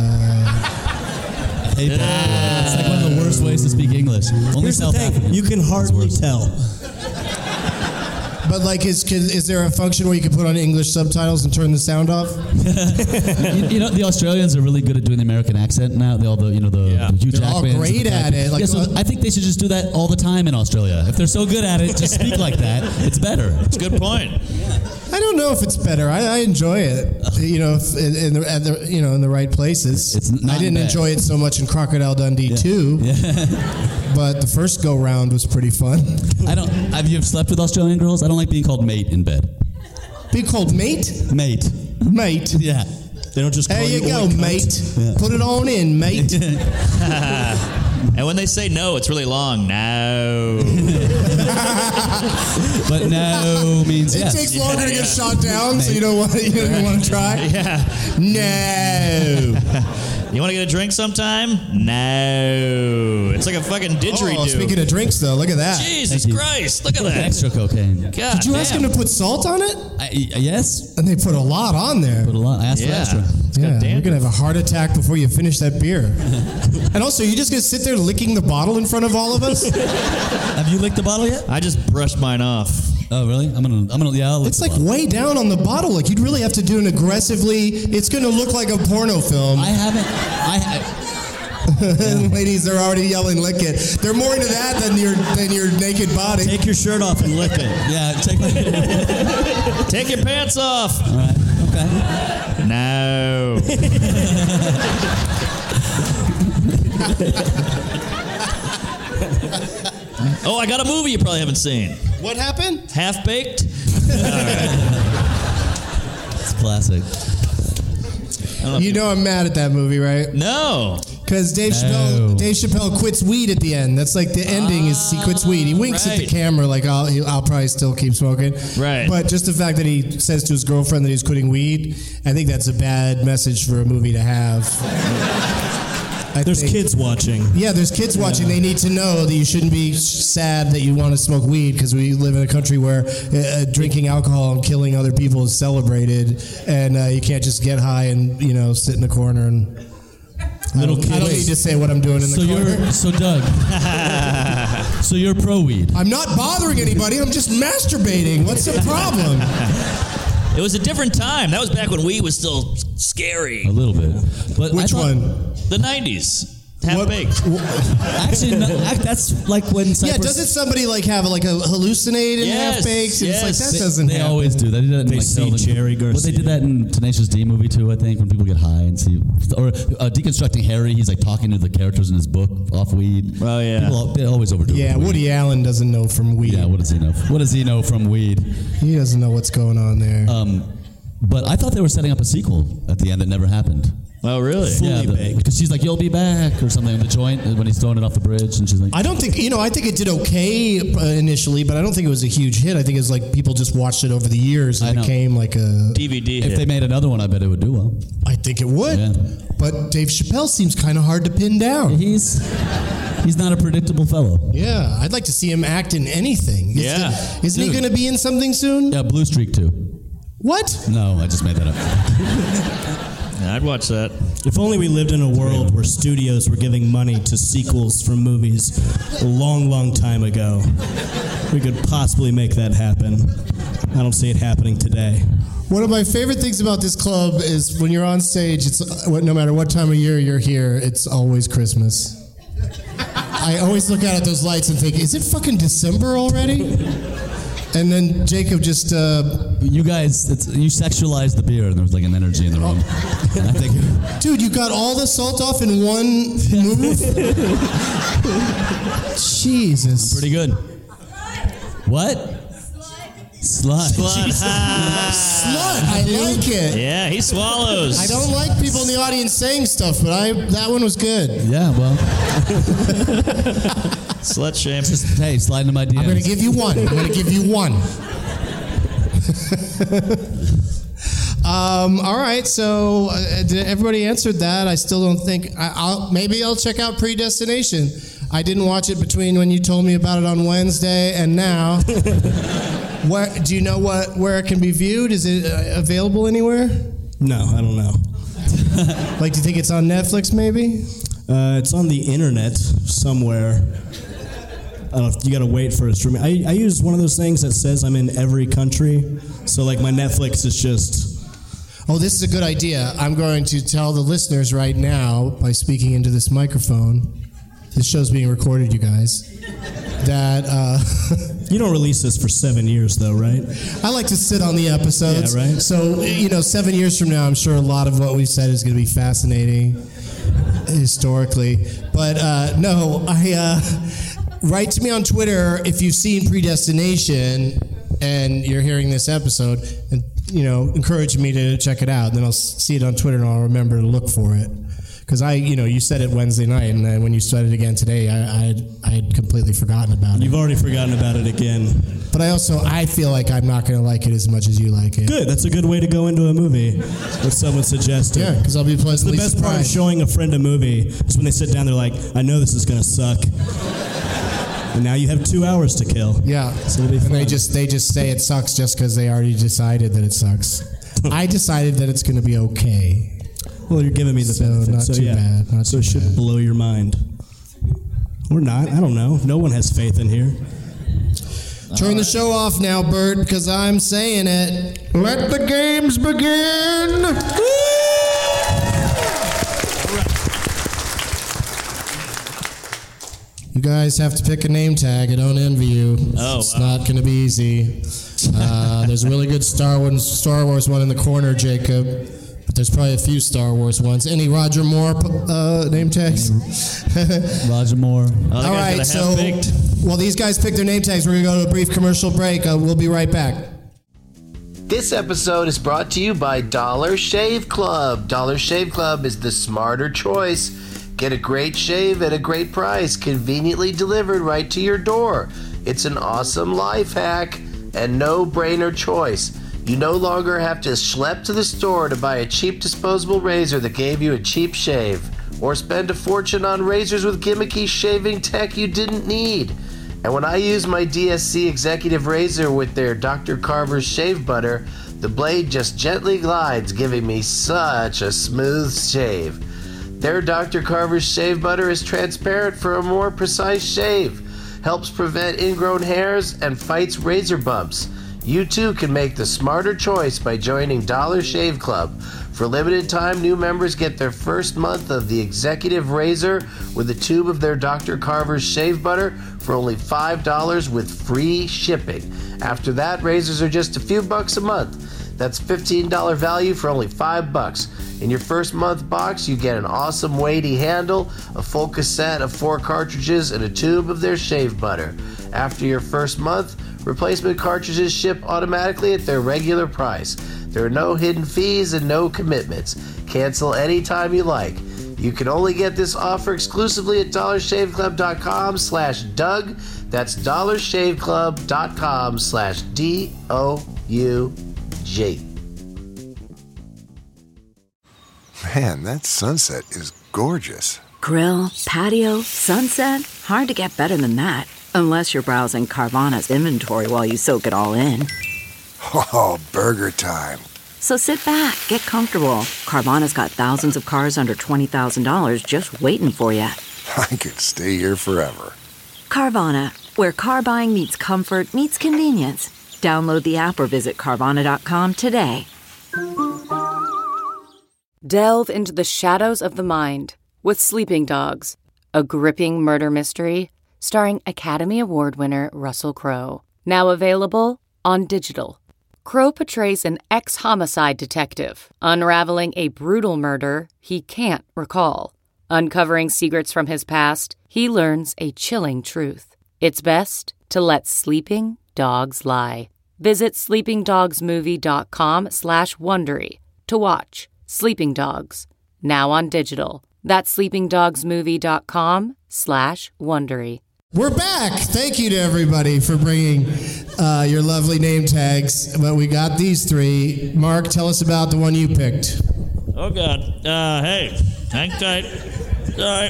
Hey, it's like one of the worst ways to speak English. Only Here's the South thing, African. you can hardly tell. But like, is there a function where you can put on English subtitles and turn the sound off? you know, the Australians are really good at doing the American accent now. The Hugh They're all Jackmans great and at it. Like, so I think they should just do that all the time in Australia. If they're so good at it, just speak like that. It's better. It's a good point. I don't know if it's better. I enjoy it. You know, in the right places. It's not I didn't bad. enjoy it so much in Crocodile Dundee 2. But the first go round was pretty fun. Have you slept with Australian girls? I don't like being called mate in bed. Being called mate? Mate. Mate. Yeah. They don't just call There you go, oink cunt. mate. Yeah. Put it on in, mate. And when they say no, it's really long. No. But no means It yes. takes longer to get shot down, so you don't want to try. Yeah. No. You want to get a drink sometime? No. It's like a fucking didgeridoo. Oh, speaking of drinks, though, look at that. Jesus Christ, look at that. Extra cocaine. God Did you ask him to put salt on it? Yes. And they put a lot on there. Put a lot. I asked for extra. Yeah, you're going to have a heart attack before you finish that beer. And also, you're just going to sit there licking the bottle in front of all of us? Have you licked the bottle yet? I just brushed mine off. Oh, really? I'm gonna. Yeah, I'll lick It's the like bottle. way down on the bottle. Like, you'd really have to do an aggressively... It's going to look like a porno film. I haven't. Ladies, they're already yelling, lick it. They're more into that than your naked body. Take your shirt off and lick it. Yeah, Take your pants off. All right. Okay. No. Oh, I got a movie you probably haven't seen. What happened? Half Baked. It's classic. You know I'm mad at that movie, right? No. Because Dave Chappelle quits weed at the end. That's like the ending is he quits weed. He winks at the right. camera like I'll probably still keep smoking. Right. But just the fact that he says to his girlfriend that he's quitting weed, I think that's a bad message for a movie to have. There's kids watching. Yeah, there's kids watching. They need to know that you shouldn't be sad that you want to smoke weed because we live in a country where drinking alcohol and killing other people is celebrated, and you can't just get high and sit in the corner and. I don't need to say what I'm doing in the corner. So Doug. So you're pro weed. I'm not bothering anybody. I'm just masturbating. What's the problem? It was a different time. That was back when weed was still scary. A little bit. But Which one? The 90s. Half Baked. Actually, no, that's like when Cypress... Yeah, doesn't somebody like have like a hallucinate in Half Baked? Yes. It's like that doesn't They happen. always do. They do that in They like see Selvin. Jerry Garcia. Well, they did that in Tenacious D movie too, I think, when people get high and see... Or Deconstructing Harry, he's like talking to the characters in his book off weed. Oh, yeah. They always overdo it. Yeah, with weed. Woody Allen doesn't know from weed. Yeah, what does he know? What does he know from weed? He doesn't know what's going on there. But I thought they were setting up a sequel at the end that never happened. Oh, really? Because she's like, "You'll be back" or something in the joint when he's throwing it off the bridge, and she's like, I don't think, I think it did okay initially, but I don't think it was a huge hit. I think it's like people just watched it over the years and I know. became like a DVD if hit. they made another one, I bet it would do well. I think it would. Yeah. But Dave Chappelle seems kind of hard to pin down. He's not a predictable fellow. Yeah, I'd like to see him act in anything. Isn't he going to be in something soon? Yeah, Blue Streak too. What? No, I just made that up. Yeah, I'd watch that. If only we lived in a world where studios were giving money to sequels from movies a long, long time ago. We could possibly make that happen. I don't see it happening today. One of my favorite things about this club is when you're on stage, it's no matter what time of year you're here, it's always Christmas. I always look out at those lights and think, is it fucking December already? And then Jacob just... you guys, you sexualized the beer, and there was like an energy in the room. And I think, dude, you got all the salt off in one move? Jesus. pretty good. What? Slut. Slut. Slut, I like it. Yeah, he swallows. I don't like people in the audience saying stuff, but that one was good. Yeah, well, Slut shame. just hey, slide into my DMs. I'm going to give you one. All right, so everybody answered that. I still don't think... maybe I'll check out Predestination. I didn't watch it between when you told me about it on Wednesday and now. Do you know where it can be viewed? Is it available anywhere? No, I don't know. Like, do you think it's on Netflix, maybe? It's on the internet somewhere. I don't know, you gotta wait for it streaming. I use one of those things that says I'm in every country. So like my Netflix is just... Oh, this is a good idea. I'm going to tell the listeners right now by speaking into this microphone. This show's being recorded, you guys. That You don't release this for 7 years, though, right? I like to sit on the episodes. Yeah, right. So 7 years from now, I'm sure a lot of what we've said is going to be fascinating historically. But no, write to me on Twitter if you've seen Predestination and you're hearing this episode, and encourage me to check it out. And then I'll see it on Twitter and I'll remember to look for it. Because you said it Wednesday night, and then when you said it again today, I had completely forgotten about it. You've already forgotten about it again. But I feel like I'm not going to like it as much as you like it. Good. That's a good way to go into a movie. What someone suggested. Yeah, because I'll be pleasantly surprised. The best part of showing a friend a movie is when they sit down, they're like, I know this is going to suck. And now you have 2 hours to kill. Yeah. So it'll be fun. And they just say it sucks just because they already decided that it sucks. I decided that it's going to be okay. Well, you're giving me the benefit. Not too bad. It should blow your mind. Or not. I don't know. No one has faith in here. Turn the show off now, Bert, because I'm saying it. Let the games begin! You guys have to pick a name tag. I don't envy you. It's not going to be easy. There's a really good Star Wars one in the corner, Jacob. But there's probably a few Star Wars ones. Any Roger Moore name tags? Roger Moore. All right, so while these guys pick their name tags, we're going to go to a brief commercial break. We'll be right back. This episode is brought to you by Dollar Shave Club. Dollar Shave Club is the smarter choice. Get a great shave at a great price, conveniently delivered right to your door. It's an awesome life hack and no-brainer choice. You no longer have to schlep to the store to buy a cheap disposable razor that gave you a cheap shave, or spend a fortune on razors with gimmicky shaving tech you didn't need. And when I use my DSC Executive Razor with their Dr. Carver's shave butter, the blade just gently glides, giving me such a smooth shave. Their Dr. Carver's shave butter is transparent for a more precise shave, helps prevent ingrown hairs, and fights razor bumps. You too can make the smarter choice by joining Dollar Shave Club. For limited time, new members get their first month of the Executive Razor with a tube of their Dr. Carver's shave butter for only $5 with free shipping. After that, razors are just a few bucks a month. That's $15 value for only $5. In your first month box, you get an awesome weighty handle, a full cassette of 4 cartridges, and a tube of their shave butter. After your first month, replacement cartridges ship automatically at their regular price. There are no hidden fees and no commitments. Cancel anytime you like. You can only get this offer exclusively at dollarshaveclub.com/Doug. That's dollarshaveclub.com/DOUG. Man, that sunset is gorgeous. Grill, patio, sunset. Hard to get better than that. Unless you're browsing Carvana's inventory while you soak it all in. Oh, burger time. So sit back, get comfortable. Carvana's got thousands of cars under $20,000 just waiting for you. I could stay here forever. Carvana, where car buying meets comfort, meets convenience. Download the app or visit Carvana.com today. Delve into the shadows of the mind with Sleeping Dogs, a gripping murder mystery starring Academy Award winner Russell Crowe. Now available on digital. Crowe portrays an ex-homicide detective unraveling a brutal murder he can't recall. Uncovering secrets from his past, he learns a chilling truth. It's best to let sleeping dogs lie. Visit sleepingdogsmovie.com/Wondery to watch Sleeping Dogs, now on digital. That's sleepingdogsmovie.com/Wondery. We're back. Thank you to everybody for bringing your lovely name tags. But we got these 3. Mark, tell us about the one you picked. Oh, God. Hey, hang tight. All right.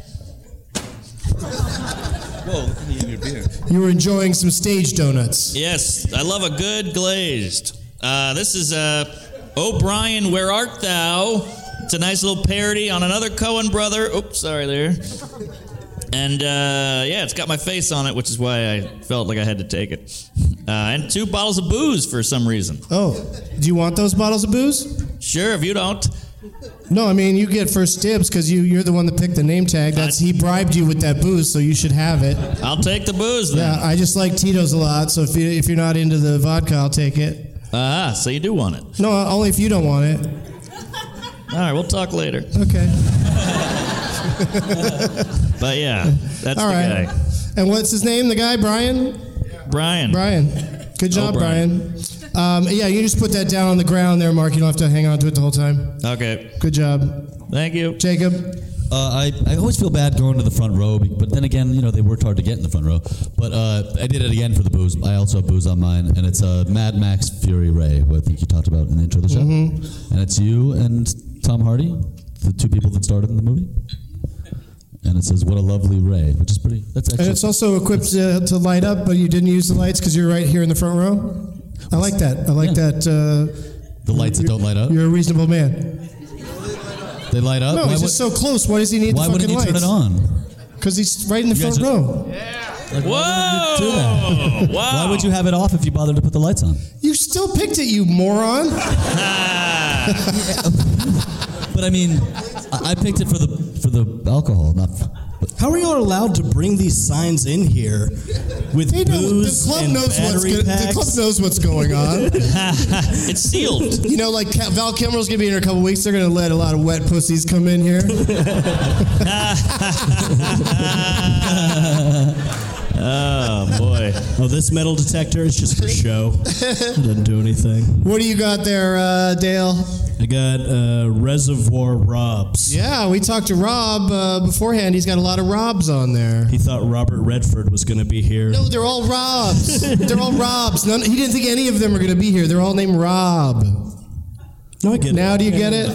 Whoa, look at me in your beer. You were enjoying some stage donuts. Yes, I love a good glazed. This is O'Brien, Where Art Thou? It's a nice little parody on another Coen brother. Oops, sorry there. And, yeah, it's got my face on it, which is why I felt like I had to take it. And 2 bottles of booze for some reason. Oh, do you want those bottles of booze? Sure, if you don't. No, I mean, you get first dibs because you're the one that picked the name tag. He bribed you with that booze, so you should have it. I'll take the booze, then. Yeah, I just like Tito's a lot, so if you're not into the vodka, I'll take it. So you do want it? No, only if you don't want it. All right, we'll talk later. Okay. But yeah, that's all the right. guy. And what's his name, the guy? Brian? Brian. Brian. Good job, Brian. Yeah, you just put that down on the ground there, Mark. You don't have to hang on to it the whole time. Okay. Good job. Thank you. Jacob? I always feel bad going to the front row, but then again, they worked hard to get in the front row. But I did it again for the booze. I also have booze on mine, and it's Mad Max Fury Ray, who I think you talked about in the intro of the show. And it's you and Tom Hardy, the two people that starred in the movie. And it says, "What a lovely Ray," which is pretty. That's actually. And it's also equipped to light up, but you didn't use the lights because you're right here in the front row. I like that. I like that. The lights that don't light up. You're a reasonable man. They light up. No, he's just so close. Why does he need the fucking lights? Why wouldn't he turn it on? Because he's right in the front row. Like, whoa! Do that? Wow! Why would you have it off if you bothered to put the lights on? You still picked it, you moron. But I mean, I picked it for the alcohol, not. How are you allowed to bring these signs in here with booze and battery packs? The club knows what's going on. It's sealed. Like Val Kilmer's going to be in a couple weeks. They're going to let a lot of wet pussies come in here. Oh, boy. Oh, this metal detector is just for show. It doesn't do anything. What do you got there, Dale? I got Reservoir Robs. Yeah, we talked to Rob beforehand. He's got a lot of Robs on there. He thought Robert Redford was going to be here. No, they're all Robs. They're all Robs. He didn't think any of them were going to be here. They're all named Rob. No, I get it. Now do you get it?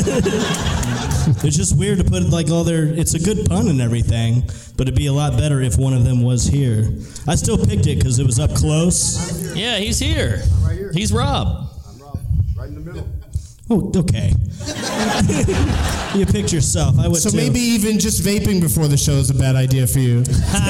It's just weird to put all their... It's a good pun and everything, but it'd be a lot better if one of them was here. I still picked it because it was up close. Yeah, he's here. I'm right here. He's Rob. I'm Rob, right in the middle. Oh, okay. You picked yourself. I would So too. maybe even just vaping before the show is a bad idea for you.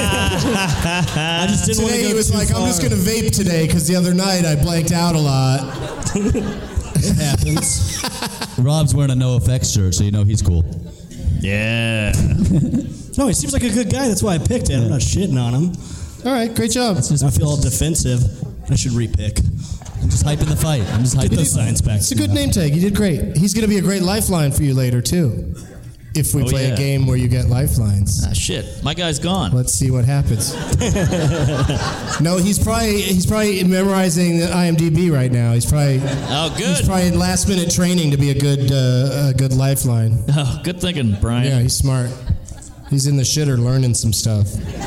I just didn't want to go Today he was too like, far. I'm just going to vape today because the other night I blanked out a lot. It happens. Rob's wearing a NoFX shirt, so you know he's cool. Yeah. No, he seems like a good guy. That's why I picked it. I'm not shitting on him. All right, great job. I feel all defensive. I should repick. I'm just hyping the fight. Get those signs back. It's a good name tag. You did great. He's going to be a great lifeline for you later, too. If we play a game where you get lifelines. Ah, shit. My guy's gone. Let's see what happens. No, he's probably memorizing the IMDb right now. He's probably good. He's probably in last minute training to be a good lifeline. Oh, good thinking, Brian. Yeah, he's smart. He's in the shitter learning some stuff.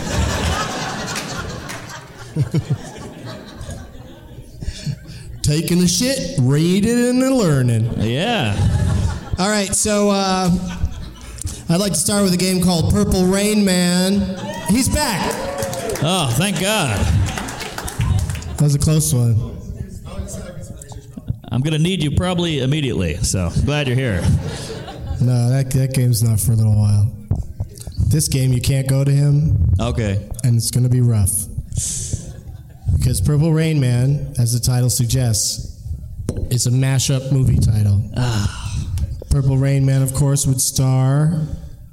Taking a shit, reading and learning. Yeah. All right, so I'd like to start with a game called Purple Rain Man. He's back. Oh, thank God. That was a close one. I'm going to need you probably immediately, so glad you're here. No, that game's not for a little while. This game, you can't go to him. Okay. And it's going to be rough. Because Purple Rain Man, as the title suggests, is a mashup movie title. Purple Rain Man, of course, would star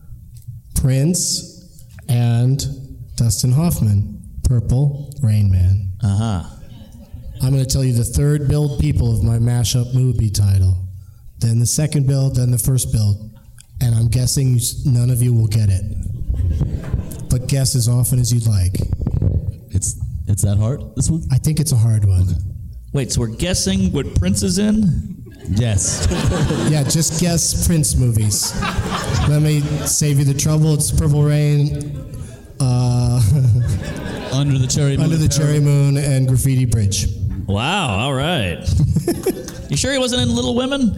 Prince and Dustin Hoffman. Purple Rain Man. Uh-huh. I'm going to tell you the third build people of my mashup movie title, then the second build, then the first build. And I'm guessing none of you will get it. But guess as often as you'd like. It's that hard, this one? I think it's a hard one. Okay. Wait, so we're guessing what Prince is in? Yes. Yeah, just guess Prince movies. Let me save you the trouble. It's Purple Rain, Under the Cherry Moon. Under the Cherry Moon, and Graffiti Bridge. Wow, all right. You sure he wasn't in Little Women?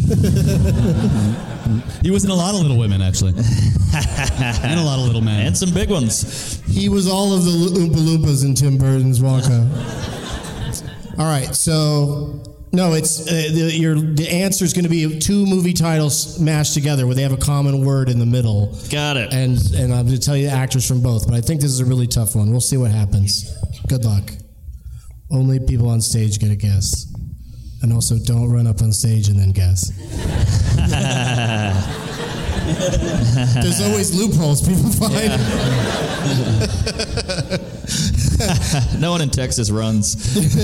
He was in a lot of Little Women, actually. And a lot of Little Men. And some big ones. He was all of the Oompa Loompas in Tim Burton's Wonka. All right, so... No, it's the answer is going to be two movie titles mashed together where they have a common word in the middle. Got it. And I'm going to tell you the actors from both, but I think this is a really tough one. We'll see what happens. Good luck. Only people on stage get a guess. And also don't run up on stage and then guess. There's always loopholes people find. Yeah. No one in Texas runs.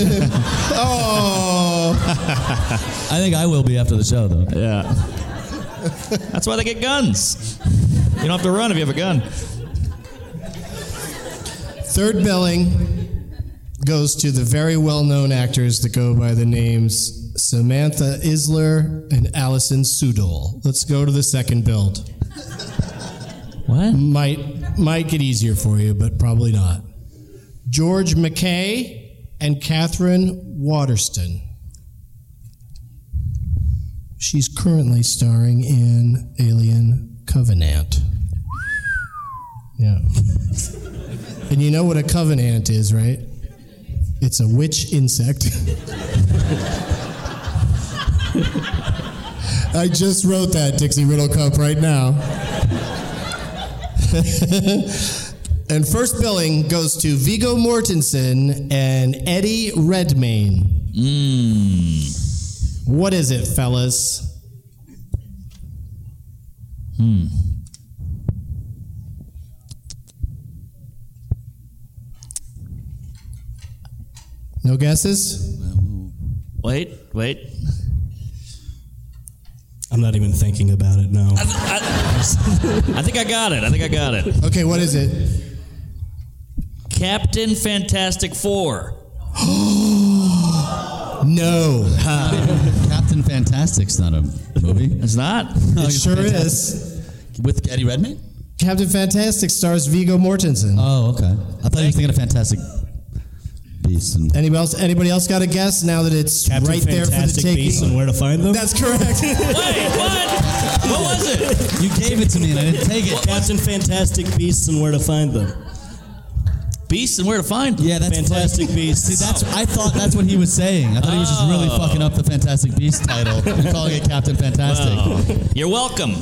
Oh. I think I will be after the show, though. Yeah. That's why they get guns. You don't have to run if you have a gun. Third billing. goes to the very well-known actors that go by the names Samantha Isler and Allison Sudol. Let's go to the second build. What? Might get easier for you, but probably not. George McKay and Catherine Waterston. She's currently starring in Alien Covenant. Yeah. And you know what a covenant is, right? It's a witch insect. I just wrote that, Dixie Riddle Cup, right now. And first billing goes to Viggo Mortensen and Eddie Redmayne. What is it, fellas? No guesses? Wait. I'm not even thinking about it now. I think I got it. Okay, what is it? Captain Fantastic Four. No. Captain Fantastic's not a movie. It's not? It sure is. With Eddie Redmayne? Captain Fantastic stars Viggo Mortensen. Oh, okay. I thought you were thinking of Fantastic Beasts. And Anybody else got a guess now that it's Captain right there for the Fantastic taking? Beasts and Where to Find Them? That's correct. Wait, what? What was it? you gave it to me and I didn't take it. Captain Fantastic Beasts and Where to Find Them. Beasts and Where to Find Them? Yeah, that's Fantastic Beasts. See, I thought that's what he was saying. I thought he was just really fucking up the Fantastic Beasts title and calling it Captain Fantastic. Well, you're welcome.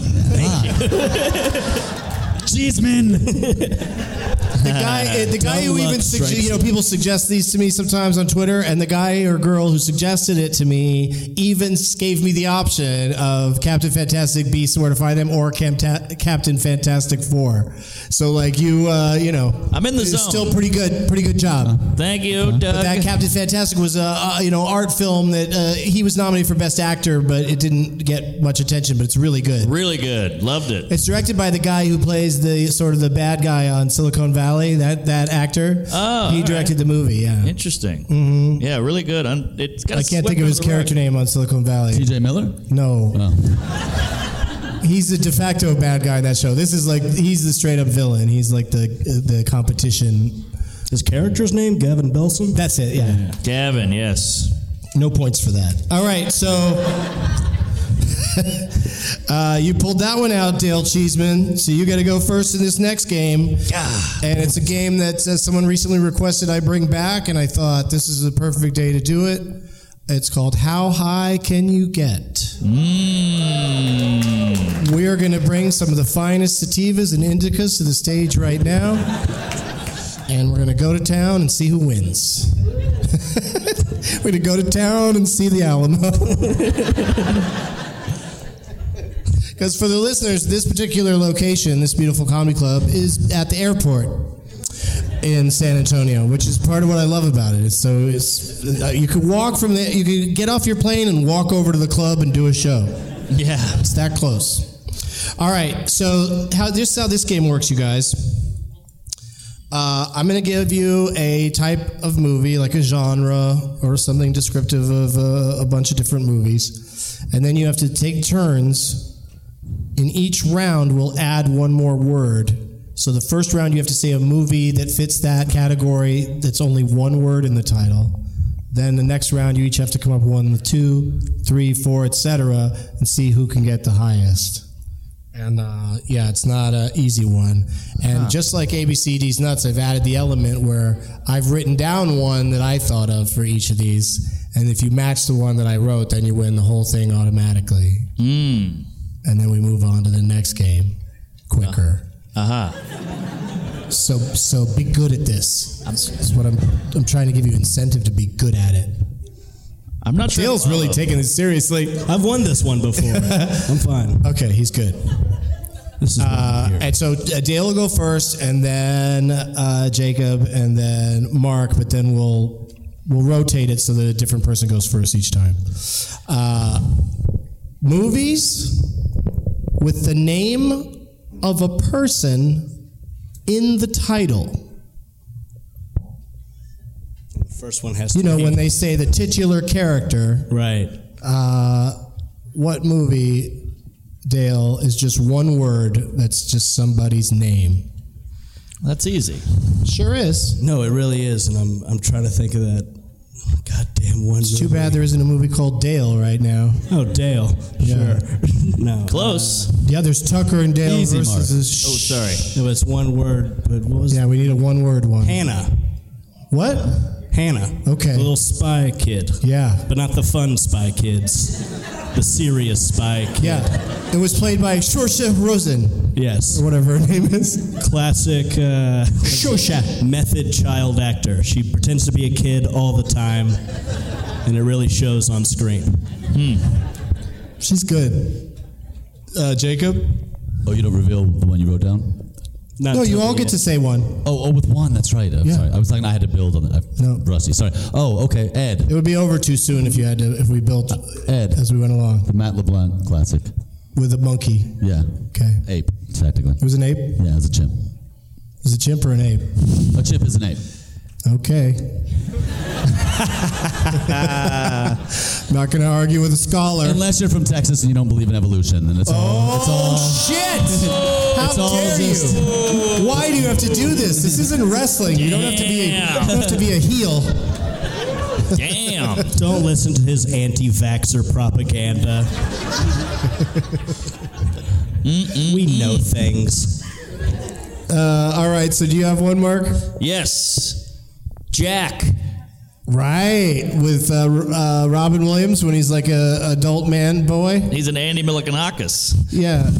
Cheeseman. The guy who even people suggest these to me sometimes on Twitter, and the guy or girl who suggested it to me even gave me the option of Captain Fantastic Beasts and Where to Find Them or Captain Fantastic 4. So I'm in the zone. Still pretty good job. Thank you, Doug. But that Captain Fantastic was a art film that he was nominated for Best Actor, but it didn't get much attention. But it's really good. Really good. Loved it. It's directed by the guy who plays the sort of the bad guy on Silicon Valley. That actor. Oh, he directed the movie. Yeah. Interesting. Mm-hmm. Yeah, really good. It's got I can't think of his character name on Silicon Valley. T.J. Miller? No. Oh. He's the de facto bad guy in that show. This is he's the straight up villain. He's like the competition. His character's name? Gavin Belson? That's it, yeah. Gavin, yes. No points for that. All right, so you pulled that one out, Dale Cheeseman. So you got to go first in this next game. And it's a game that someone recently requested I bring back, and I thought this is the perfect day to do it. It's called How High Can You Get? We are going to bring some of the finest sativas and indicas to the stage right now. And we're going to go to town and see who wins. We're going to go to town and see the Alamo. Because for the listeners, this particular location, this beautiful comedy club, is at the airport in San Antonio, which is part of what I love about it. You could walk from there, you could get off your plane and walk over to the club and do a show. Yeah. It's that close. All right, so how this game works, you guys. I'm going to give you a type of movie, like a genre or something descriptive of a bunch of different movies. And then you have to take turns. In each round, we'll add one more word. So the first round, you have to say a movie that fits that category that's only one word in the title. Then the next round, you each have to come up with 1, 2, 3, 4, etc., and see who can get the highest. And it's not an easy one. And just like ABCD's Nuts, I've added the element where I've written down one that I thought of for each of these. And if you match the one that I wrote, then you win the whole thing automatically. And then we move on to the next game quicker. So be good at this. That's what I'm trying to give you incentive to be good at it. I'm not sure. Dale's really taking this seriously. I've won this one before. I'm fine. Okay, he's good. This is and so Dale will go first, and then Jacob, and then Mark. But then we'll rotate it so that a different person goes first each time. Movies with the name of a person in the title. First one has to You know, be. when they say the titular character, Right. what movie, Dale, is just one word that's just somebody's name? That's easy. Sure is. No, it really is, and I'm trying to think of that. Goddamn one. It's too bad there isn't a movie called Dale right now. Oh, Dale. Yeah. Sure. No. Close. The other's Tucker and Dale Easy, versus... Oh, sorry. It was one word, but what was Yeah, we need a one-word one. Hannah. What? Hannah. Okay. The little spy kid. Yeah. But not the fun spy kids. The serious spy kid. Yeah. It was played by Saoirse Ronan, Yes. or whatever her name is. Classic Saoirse. method child actor. She pretends to be a kid all the time, and it really shows on screen. She's good. Jacob? Oh, you don't reveal the one you wrote down? Not No, you totally all get yet. to say one. Oh, with one. That's right. I'm Yeah. sorry. I was thinking I had to build on that. No. Rusty. Sorry. Oh, okay. Ed. It would be over too soon if we built Ed. as we went along. The Matt LeBlanc classic. With a monkey. Yeah. Okay. Ape, technically. It was an ape? Yeah, it's a chimp. Was it a chimp or an ape? A chimp is an ape. Okay. Not going to argue with a scholar. Unless you're from Texas and you don't believe in evolution, then it's all. Shit! How It's all dare just- you? Why do you have to do this? This isn't wrestling. You don't have to be. You don't have to be a heel. Damn. Don't listen to his anti-vaxxer propaganda. We know things. All right. So do you have one, Mark? Yes. Jack. Right, with Robin Williams when he's like a adult man boy. He's an Andy Milonakis. Yeah.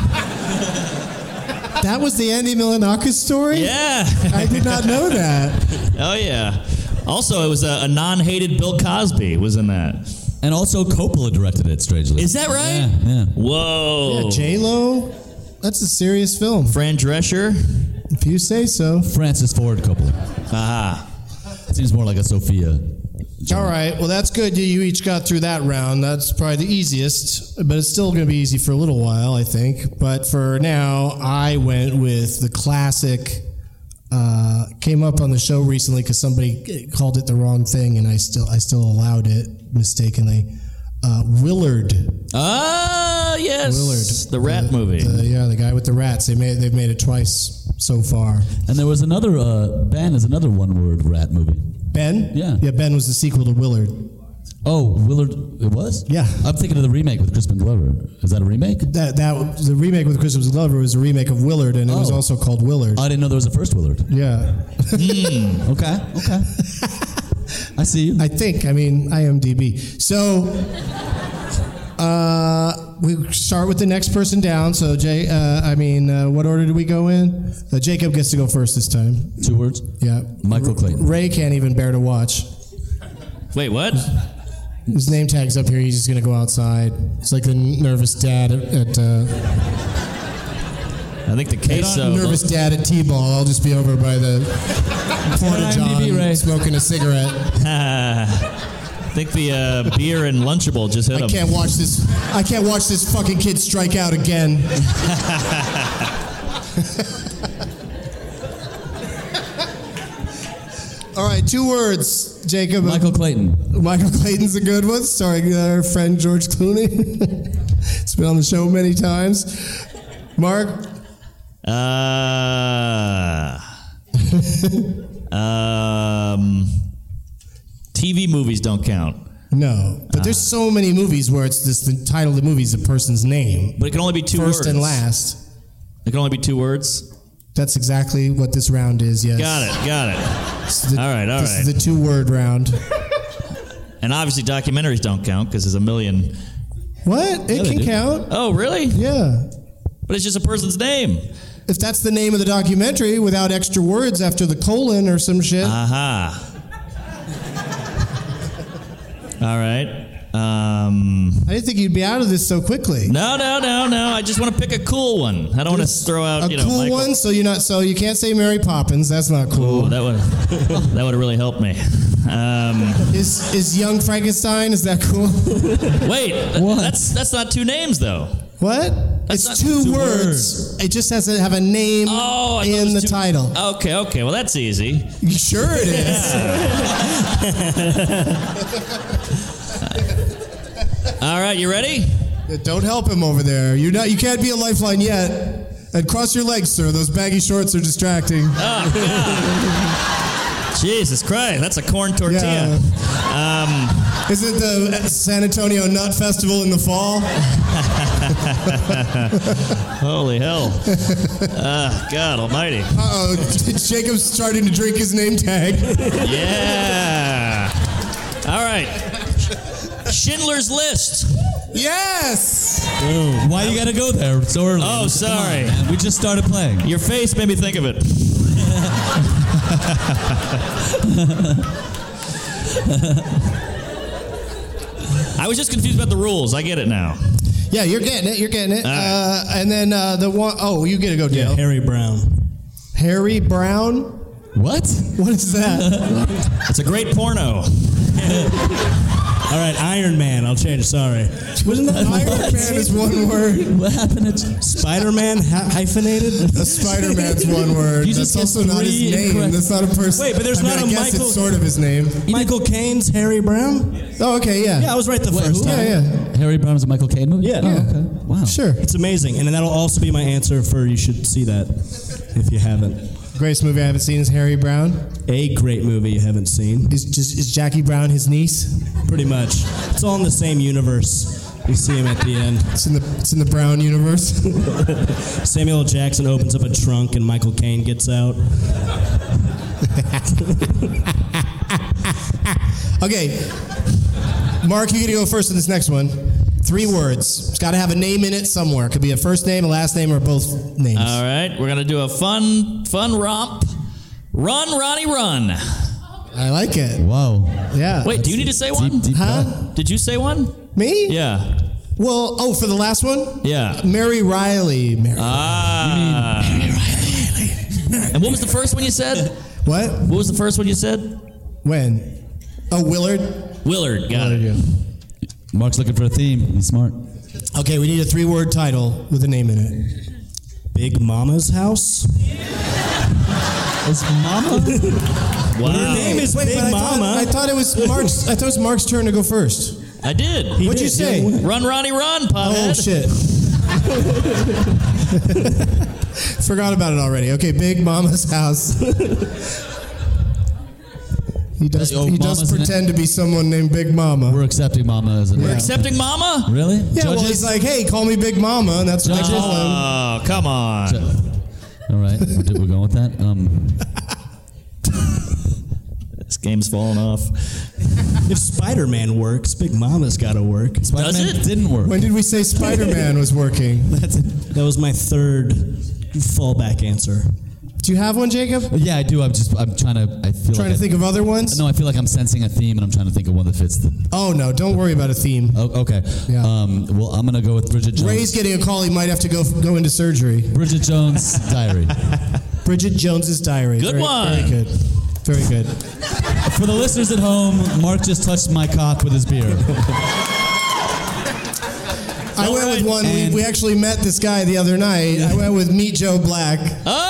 That was the Andy Milonakis story? Yeah. I did not know that. Oh, yeah. Also, it was a non-hated Bill Cosby was in that. And also Coppola directed it, strangely. Is that right? Yeah. Whoa. Yeah, J-Lo. That's a serious film. Fran Drescher. If you say so. Francis Ford Coppola. Aha. Seems more like a Sophia. All right, well, that's good. You each got through that round. That's probably the easiest, but it's still going to be easy for a little while, I think. But for now, I went with the classic. Came up on the show recently because somebody called it the wrong thing, and I still allowed it mistakenly. Willard. Ah, yes. Willard. The rat movie. The guy with the rats. They've made it twice so far. And there was another, Ben is another one-word rat movie. Ben? Yeah. Yeah, Ben was the sequel to Willard. Oh, Willard, it was? Yeah. I'm thinking of the remake with Crispin Glover. Is that a remake? The remake with Crispin Glover was a remake of Willard, and it was also called Willard. I didn't know there was a first Willard. Yeah. Okay. I see you. I think. I mean, IMDb. So, we start with the next person down. So, what order do we go in? Jacob gets to go first this time. 2 words? Yeah. Michael Clayton. Ray can't even bear to watch. Wait, what? His name tag's up here. He's just going to go outside. It's like the nervous dad at I think the queso. nervous dad at T-ball. I'll just be over by the Porta-John smoking a cigarette. I think the beer and Lunchable just hit him. I can't watch this fucking kid strike out again. All right, 2 words, Jacob. Michael Clayton. Michael Clayton's a good one, starring our friend George Clooney. It's been on the show many times. Mark? TV movies don't count. No, but there's so many movies where it's the title of the movie is the person's name. But it can only be 2 words. First and last. It can only be 2 words? That's exactly what this round is, yes. Got it. All right. This is the 2-word round. And obviously documentaries don't count because there's a million. What? It can count. Oh, really? Yeah. But it's just a person's name. If that's the name of the documentary without extra words after the colon or some shit. Aha. All right. I didn't think you'd be out of this so quickly. No. I just want to pick a cool one. I don't want to throw out, a cool Michael. one. So you can't say Mary Poppins. That's not cool. Ooh, that would have really helped me. Is Young Frankenstein? Is that cool? Wait, that's not 2 names though. What? That's It's not two words. It just has to have a name in the title. Okay. Well, that's easy. Sure it is. All right, you ready? Don't help him over there. You can't be a lifeline yet. And cross your legs, sir. Those baggy shorts are distracting. Oh, God. Jesus Christ, that's a corn tortilla. Yeah. Is it the San Antonio Nut Festival in the fall? Holy hell. God almighty. Uh-oh, Jacob's starting to drink his name tag. Yeah. All right. Schindler's List. Yes! Boom. Why you gotta go there so early? Oh, sorry. Come on, man. We just started playing. Your face made me think of it. I was just confused about the rules. I get it now. Yeah, you're getting it. Right. And then the one, you get to go, Dale. Yeah, Harry Brown. Harry Brown? What? What is that? It's a great porno. All right, Iron Man. I'll change. Sorry. Wasn't that Iron Man is one word? What happened to Spider-Man hyphenated? A Spider-Man's one word. You That's just also not his three name. incorrect- That's not a person. Wait, but there's not I a guess Michael- it's sort of his name. Michael Caine's Harry Brown? Oh, okay, yeah. Yeah, I was right the first time. Yeah. Harry Brown is a Michael Caine movie? Yeah. Oh, okay. Wow. Sure. It's amazing. And that'll also be my answer for you should see that if you haven't. Greatest movie I haven't seen is Harry Brown. A great movie you haven't seen. Is Jackie Brown his niece? Pretty much. It's all in the same universe. You see him at the end. It's in the Brown universe. Samuel L. Jackson opens up a trunk and Michael Caine gets out. Okay. Mark, you get to go first in this next one. 3 words. It's got to have a name in it somewhere. It could be a first name, a last name, or both names. All right, we're going to do a fun romp. Run, Ronnie, run. I like it. Whoa. Yeah. Wait, do you need to say one? Deep Huh? cut. Did you say one? Me? Yeah. Well, for the last one? Yeah. Mary Riley. And what was the first one you said? What? What was the first one you said? When? Oh, Willard? Willard. Got it. Yeah. Mark's looking for a theme. He's smart. Okay, we need a 3-word title with a name in it. Big Mama's House? Is Mama? Wow. Her name is Big but Mama. I thought it was Mark's turn to go first. I did. What'd you say? Run, Ronnie, run, pothead. Oh, shit. Forgot about it already. Okay, Big Mama's House. He does Mama's pretend to be someone named Big Mama. We're accepting Mama as a We're name. accepting Mama? Really? Yeah, well, he's like, hey, call me Big Mama, and that's what I call him. Oh, come on. All right, we're going with that. This game's falling off. If Spider-Man works, Big Mama's got to work. Spider-Man didn't work. When did we say Spider-Man was working? That was my third fallback answer. Do you have one, Jacob? Yeah, I do. I feel Trying to think of other ones? No, I feel like I'm sensing a theme, and I'm trying to think of one that fits the. Oh, no, don't worry about a theme. Oh, okay. Yeah. Well, I'm gonna go with Bridget Jones. Ray's getting a call. He might have to go into surgery. Bridget Jones' Diary. Bridget Jones's Diary. Good one. Very good. Very good. For the listeners at home, Mark just touched my cock with his beer. I went with one. We actually met this guy the other night. I went with Meet Joe Black.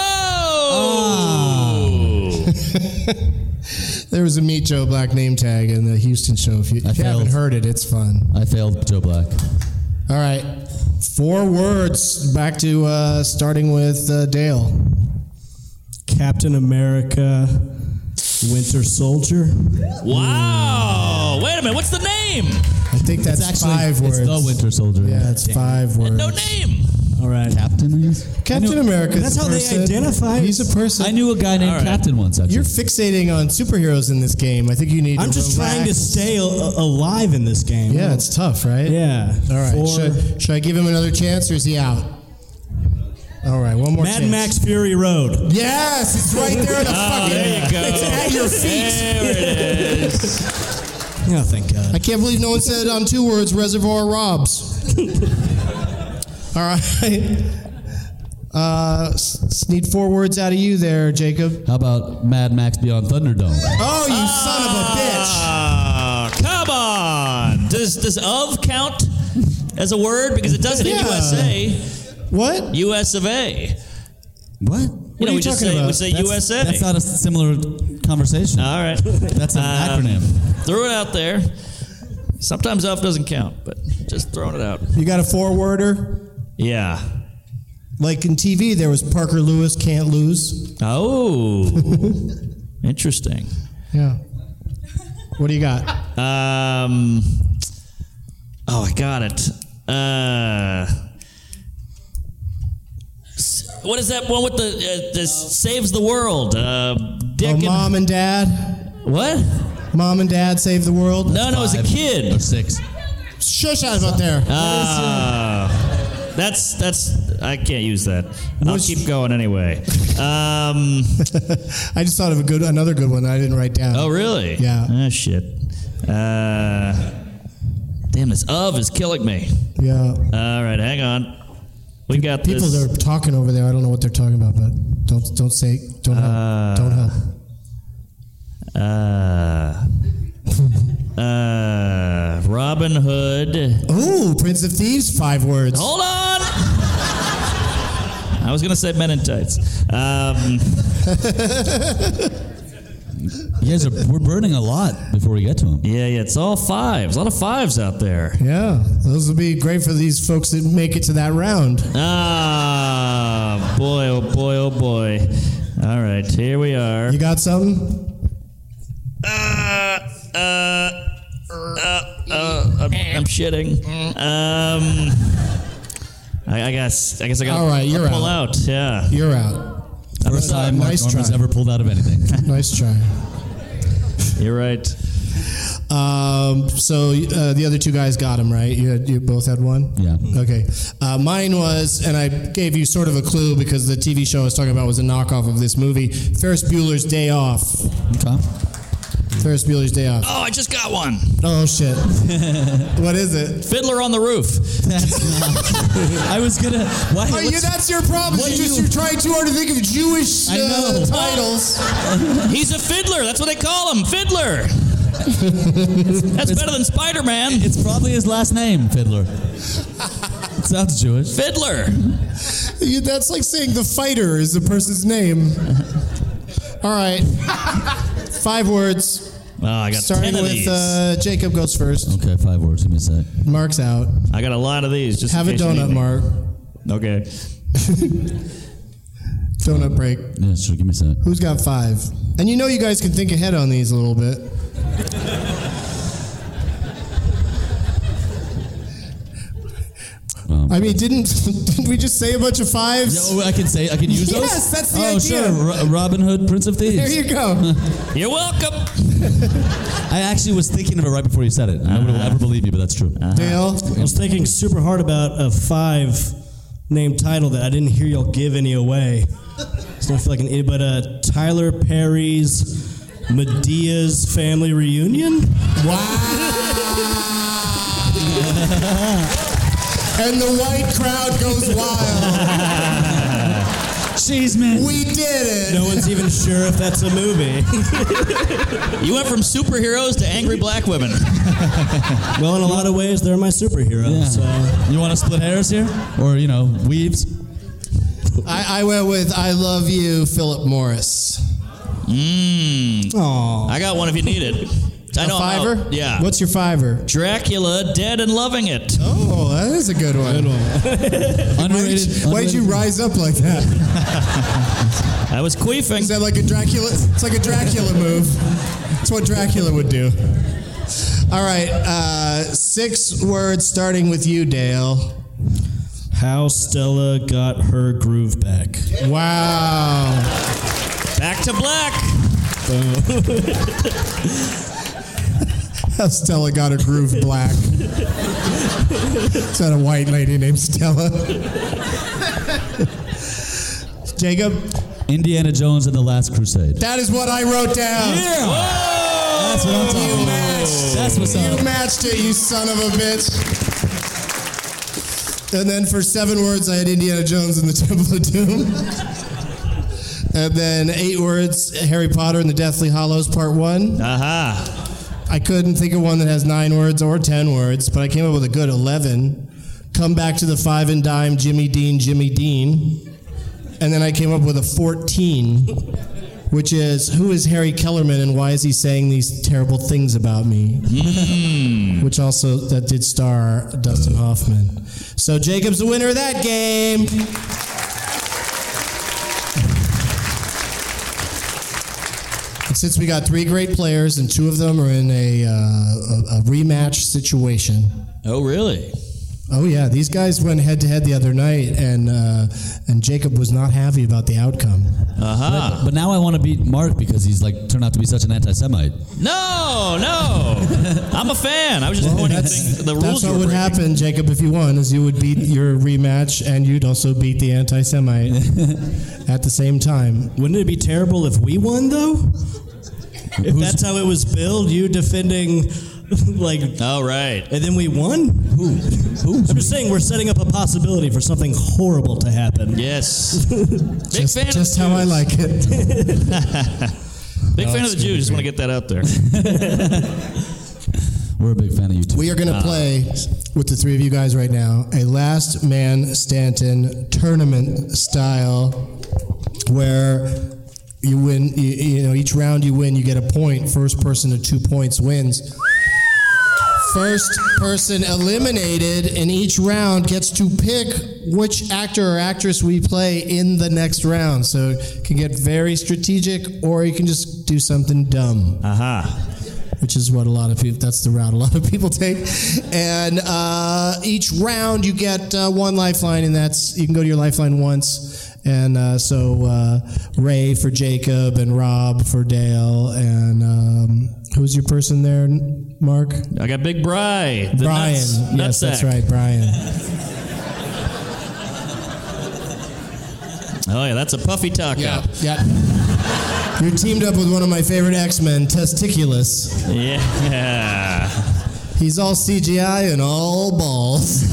There was a Meet Joe Black name tag in the Houston show. If you haven't heard it, it's fun. I failed Joe Black. All right. 4 words. Back to starting with Dale. Captain America, Winter Soldier. Wow. Wait a minute. What's the name? I think that's It's actually 5 words. It's the Winter Soldier. Yeah, it's 5 words. No name. All right. Captain, I guess? Captain America. That's how they identify. He's a person. I knew a guy named Captain once, actually. You're fixating on superheroes in this game. I think you need I'm to just trying to relax. stay alive in this game. Yeah, it's tough, right? Yeah. All right. Should I give him another chance, or is he out? All right, one more Mad chance. Max Fury Road. Yes, it's right there in the fucking. There you go. It's at your feet. There it is. Oh, thank God. I can't believe no one said on 2 words Reservoir Robs. All right. Need 4 words out of you there, Jacob. How about Mad Max Beyond Thunderdome? Oh, you son of a bitch. Come on. Does of count? as a word? Because it does in USA. What? US of A. What? What are you talking about? We say USA. That's not a similar conversation. All right. That's an acronym. Threw it out there. Sometimes off doesn't count, but just throwing it out. You got a 4-worder? Yeah. Like in TV, there was Parker Lewis, Can't Lose. Oh. Interesting. Yeah. What do you got? I got it. What is that one with the saves the world? Dick Mom and Dad. What? Mom and Dad save the world. No, as a kid. Or 6. Shush out about there. That's I can't use that. I'll keep going anyway. I just thought of another good one that I didn't write down. Oh, really? Yeah. Ah, shit. Damn, this is killing me. Yeah. All right, hang on. We got people this. that are talking over there. I don't know what they're talking about, but don't help. Don't help. Robin Hood. Ooh, Prince of Thieves, 5 words. Hold on. I was gonna say Men in Tights. You guys we're burning a lot before we get to them. Yeah, it's all 5s. A lot of 5s out there. Yeah, those will be great for these folks that make it to that round. Boy, oh boy, oh boy. All right, here we are. You got something? I'm shitting. I guess I got. All right, you're pull out. Yeah, you're out. First time Mark Norman's ever pulled out of anything. Nice try. You're right. So the other 2 guys got him, right? You both had one? Yeah. Okay. Mine was, and I gave you sort of a clue because the TV show I was talking about was a knockoff of this movie, Ferris Bueller's Day Off. Okay. Ferris Bueller's Day Off. Oh, I just got one. Oh, shit. What is it? Fiddler on the Roof. That's not. I was gonna. Why? That's your problem. You're trying too hard to think of Jewish titles. He's a fiddler. That's what they call him. Fiddler. That's better than Spider-Man. It's probably his last name, Fiddler. Sounds Jewish. Fiddler. That's like saying the fighter is the person's name. All right. 5 words. Oh, I got starting 10 of with these. Jacob goes first. Okay, 5 words. Give me a sec. Mark's out. I got a lot of these. Just have a donut, Mark. Okay. Donut break. Yeah, sure. Give me a sec. Who's got 5? And you guys can think ahead on these a little bit. I mean, didn't we just say a bunch of 5s? Yeah, I can use those? Yes, that's the idea. Oh, sure. Robin Hood, Prince of Thieves. There you go. You're welcome. I actually was thinking of it right before you said it. Nobody will ever believe me, but that's true. Dale? I was thinking super hard about a 5-name title that I didn't hear y'all give any away. So I feel like an idiot, but Tyler Perry's Medea's Family Reunion? Wow. And the white crowd goes wild. Cheeseman. We did it. No one's even sure if that's a movie. You went from superheroes to angry black women. Well, in a lot of ways, they're my superheroes. Yeah. You want to split hairs here? Or, weaves? I went with I Love You, Philip Morris. Aww. I got one if you need it. A 5er? Yeah. What's your 5er? Dracula, Dead and Loving It. Oh, that is a good one. Underrated. Why did you rise up like that? I was queefing. Is that like a Dracula? It's like a Dracula move. It's what Dracula would do. All right. 6 words starting with you, Dale. How Stella got her groove back. Wow. Back to black. How Stella got her groove black. Is that a white lady named Stella? Jacob? Indiana Jones and the Last Crusade. That is what I wrote down. Yeah. That's what I'm talking about. That's what's up. You matched it, you son of a bitch. And then for 7 words, I had Indiana Jones and the Temple of Doom. And then 8 words, Harry Potter and the Deathly Hallows Part 1. Aha. I couldn't think of one that has 9 words or 10 words, but I came up with a good 11. come back to the 5 and dime Jimmy Dean. And then I came up with a 14, which is, who is Harry Kellerman and why is he saying these terrible things about me? Which also, that did star Dustin Hoffman. So Jacob's the winner of that game. And since we got 3 great players and 2 of them are in a rematch situation. Oh, really? Oh yeah, these guys went head to head the other night, and Jacob was not happy about the outcome. But now I want to beat Mark because he's like turned out to be such an anti-Semite. No, I'm a fan. I was just pointing the rules. That's what would happen, Jacob, if you won, is you would beat your rematch, and you'd also beat the anti-Semite at the same time. Wouldn't it be terrible if we won, though? If that's how it was billed, you defending... like, oh, right. And then we won? Who? I'm just saying we're setting up a possibility for something horrible to happen. Yes. Big fan just of the how I like it. Big fan of the Jews. Just want to get that out there. We're a big fan of you too. We are going to play with the 3 of you guys right now a Last Man Stanton tournament style where you win, you know, each round you win, you get a point. First person to 2 points wins. First person eliminated in each round gets to pick which actor or actress we play in the next round. So it can get very strategic, or you can just do something dumb. Which is what a lot of people, that's the route a lot of people take. And each round you get 1 lifeline, and that's, you can go to your lifeline once. And so Ray for Jacob and Rob for Dale. And who's your person there, Mark? I got Big Bri. Brian. Yes, that's right, Brian. Oh, yeah, that's a puffy taco. Yeah. You're teamed up with one of my favorite X-Men, Testiculus. Yeah. He's all CGI and all balls.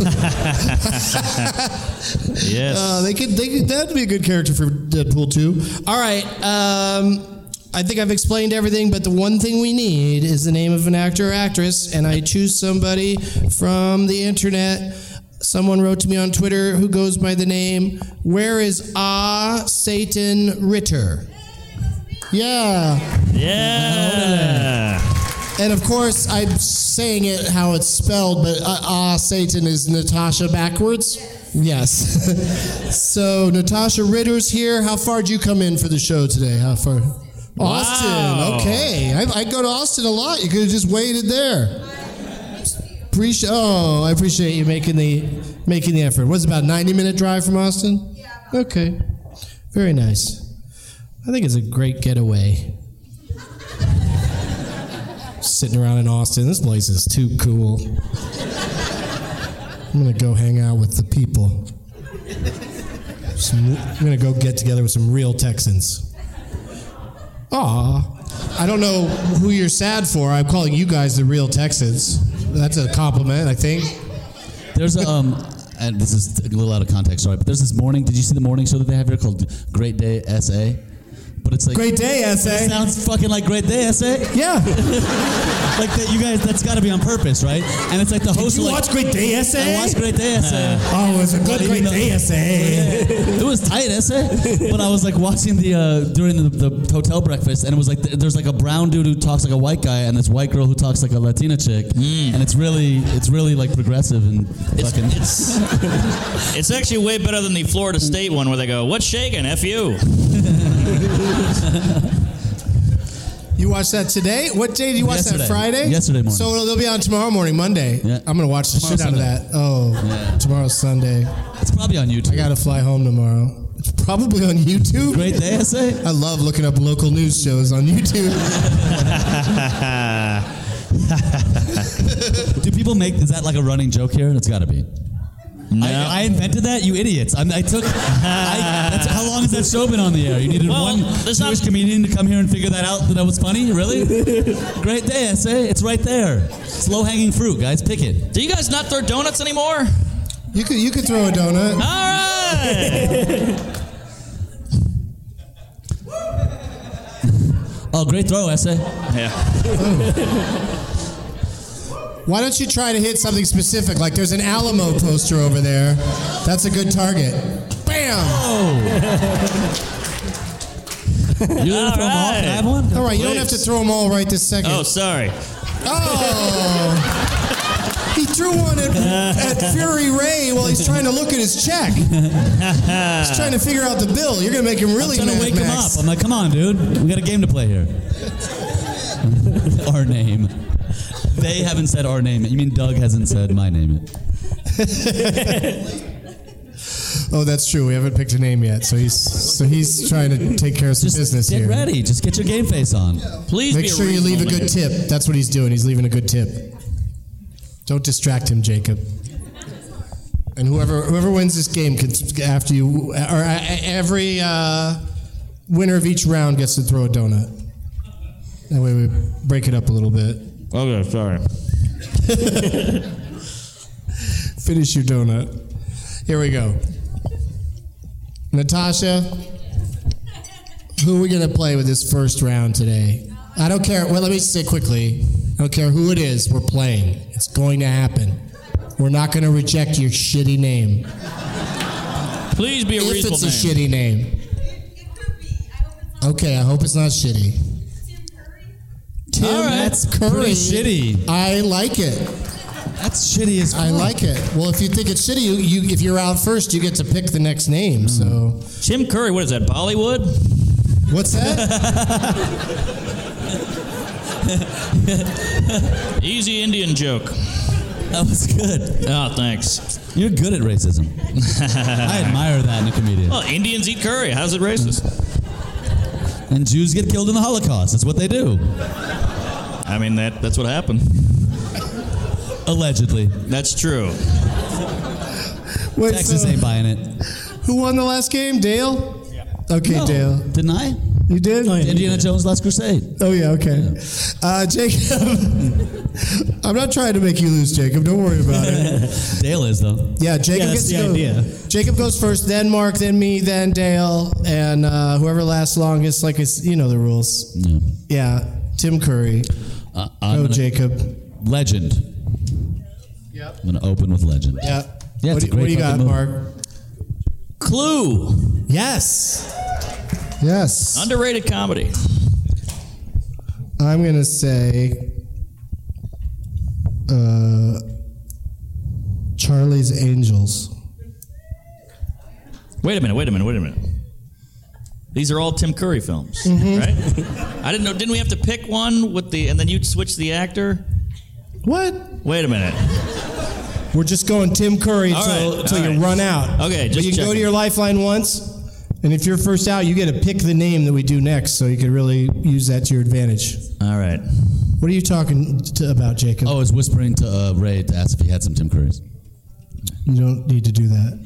Yes. That'd be a good character for Deadpool 2. All right. I think I've explained everything, but the one thing we need is the name of an actor or actress, and I choose somebody from the internet. Someone wrote to me on Twitter who goes by the name, where is Satan Ritter? Yeah. And of course, I'm saying it how it's spelled, but Satan is Natasha backwards. Yes. So Natasha Ritter's here. How far did you come in for the show today? How far? Austin. Wow. Okay. I go to Austin a lot. You could have just waited there. I appreciate you making the effort. What's it, about a 90-minute drive from Austin? Yeah. Okay. Very nice. I think it's a great getaway. Sitting around in Austin. This place is too cool. I'm going to go hang out with the people. I'm going to go get together with some real Texans. I don't know who you're sad for. I'm calling you guys the real Texans. That's a compliment, I think. There's and this is a little out of context, sorry, but there's this morning, did you see the morning show that they have here called Great Day SA? But it's like Great Day SA. It sounds fucking like Great Day SA. Yeah. Like that, you guys. That's got to be on purpose, right? And it's like the host. Did you watch Great Day SA? I watched Great Day SA. Oh, it was a good Great Day SA. It was tight SA. But I was like watching the during the hotel breakfast, and it was like there's like a brown dude who talks like a white guy, and this white girl who talks like a Latina chick, and it's really like progressive and fucking. It's actually way better than the Florida State one where they go, "What's shaking? F you." You watched that today? What day did you watch that? Friday? Yesterday morning. So they'll be on tomorrow morning, Monday. Yeah. I'm going to watch the shit out of that. Tomorrow's Sunday. It's probably on YouTube. I got to fly home tomorrow. It's probably on YouTube. Great Day SA? I love looking up local news shows on YouTube. Do people is that like a running joke here? It's got to be. No. I invented that, you idiots. That's how long has that show been on the air? You needed one Jewish comedian to come here and figure that out that was funny? Really? Great Day, SA. It's right there. It's low-hanging fruit, guys. Pick it. Do you guys not throw donuts anymore? You could throw a donut. All right. Oh, great throw, SA. Yeah. Why don't you try to hit something specific? Like there's an Alamo poster over there. That's a good target. Bam! You gonna throw them all? Can I have one? All right, you don't have to throw them all right this second. Oh, sorry. Oh! He threw one at Fury Ray while he's trying to look at his check. He's trying to figure out the bill. You're going to make him really I'm trying mad, to wake him Max. up. I'm like, come on, dude. We got a game to play here. Our name. They haven't said our name. You mean Doug hasn't said my name yet? Oh, that's true. We haven't picked a name yet. So he's trying to take care of some business Get here. ready. Just get your game face on. Please Make sure you leave a good tip. That's what he's doing. He's leaving a good tip. Don't distract him, Jacob. And whoever wins this game can, after you, or every winner of each round gets to throw a donut. That way we break it up a little bit. Okay, sorry. Finish your donut. Here we go. Natasha, who are we going to play with this first round today? I don't care. Well, let me say quickly. I don't care who it is. We're playing. It's going to happen. We're not going to reject your shitty name. Please be a reasonable name. If it's a shitty name. Okay, I hope it's not shitty. Tim That's Curry. pretty shitty. I like it. That's shitty as fuck. I like it. Well, if you think it's shitty, you if you're out first, you get to pick the next name. So Tim Curry, what is that, Bollywood? What's that? Easy Indian joke. That was good. Oh, thanks. You're good at racism. I admire that in a comedian. Well, Indians eat curry. How's it racist? And Jews get killed in the Holocaust. That's what they do. I mean, that's what happened. Allegedly. That's true. Wait, Texas ain't buying it. Who won the last game? Dale? Yeah. Okay, No. Dale. Didn't I? You did? Indiana Jones Last Crusade. Oh, yeah, okay. Jacob, I'm not trying to make you lose, Jacob. Don't worry about it. Dale is, though. Yeah, Jacob gets to go. idea. Jacob goes first, then Mark, then me, then Dale, and whoever lasts longest, like it's, you know the rules. Yeah. Yeah, Tim Curry. Go, Jacob. Legend. Yep. I'm going to open with Legend. Yeah. Yeah, What it's a great do you got, fucking Mark? movie. Clue. Yes. Yes. Underrated comedy. I'm going to say Charlie's Angels. Wait a minute. These are all Tim Curry films, right? I didn't know. Didn't we have to pick one and then you'd switch the actor? What? Wait a minute. We're just going Tim Curry All until right. you run out. Okay, But just you can go checking. to your lifeline once, and if you're first out, you get to pick the name that we do next, so you can really use that to your advantage. All right. What are you talking about, Jacob? Oh, I was whispering to Ray to ask if he had some Tim Currys. You don't need to do that.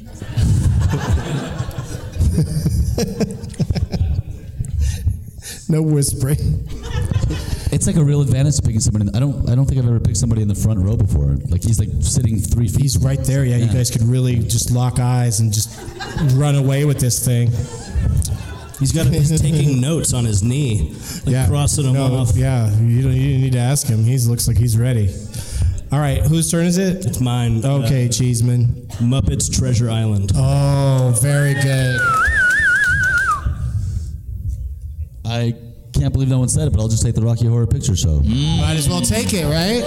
No whispering. It's like a real advantage to picking somebody. I don't think I've ever picked somebody in the front row before. Like he's like sitting 3 feet. He's right there. Yeah, you guys could really just lock eyes and just run away with this thing. He's taking notes on his knee, crossing them off. Yeah, you don't need to ask him. He looks like he's ready. All right, whose turn is it? It's mine. Okay, Cheeseman. Muppets Treasure Island. Oh, very good. I can't believe no one said it, but I'll just take the Rocky Horror Picture Show. Might as well take it, right?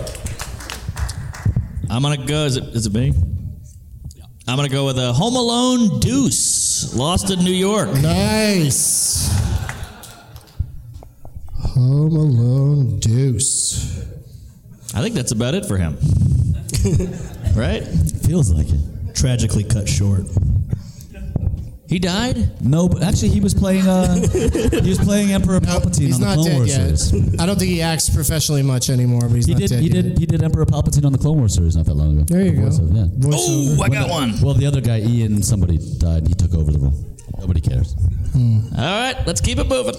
I'm gonna go. Is it me? I'm gonna go with a Home Alone Deuce, Lost in New York. Nice. Home Alone Deuce. I think that's about it for him. Right? Feels like it. Tragically cut short. He died? No, but actually he was playing Emperor Palpatine He's on the not Clone dead Wars yet. series. I don't think he acts professionally much anymore, but he's not dead yet. He did Emperor Palpatine on the Clone Wars series not that long ago. There you go. Yeah. Oh, I got one. Well, the other guy, Ian, somebody died and he took over the role. Nobody cares. All right, let's keep it moving.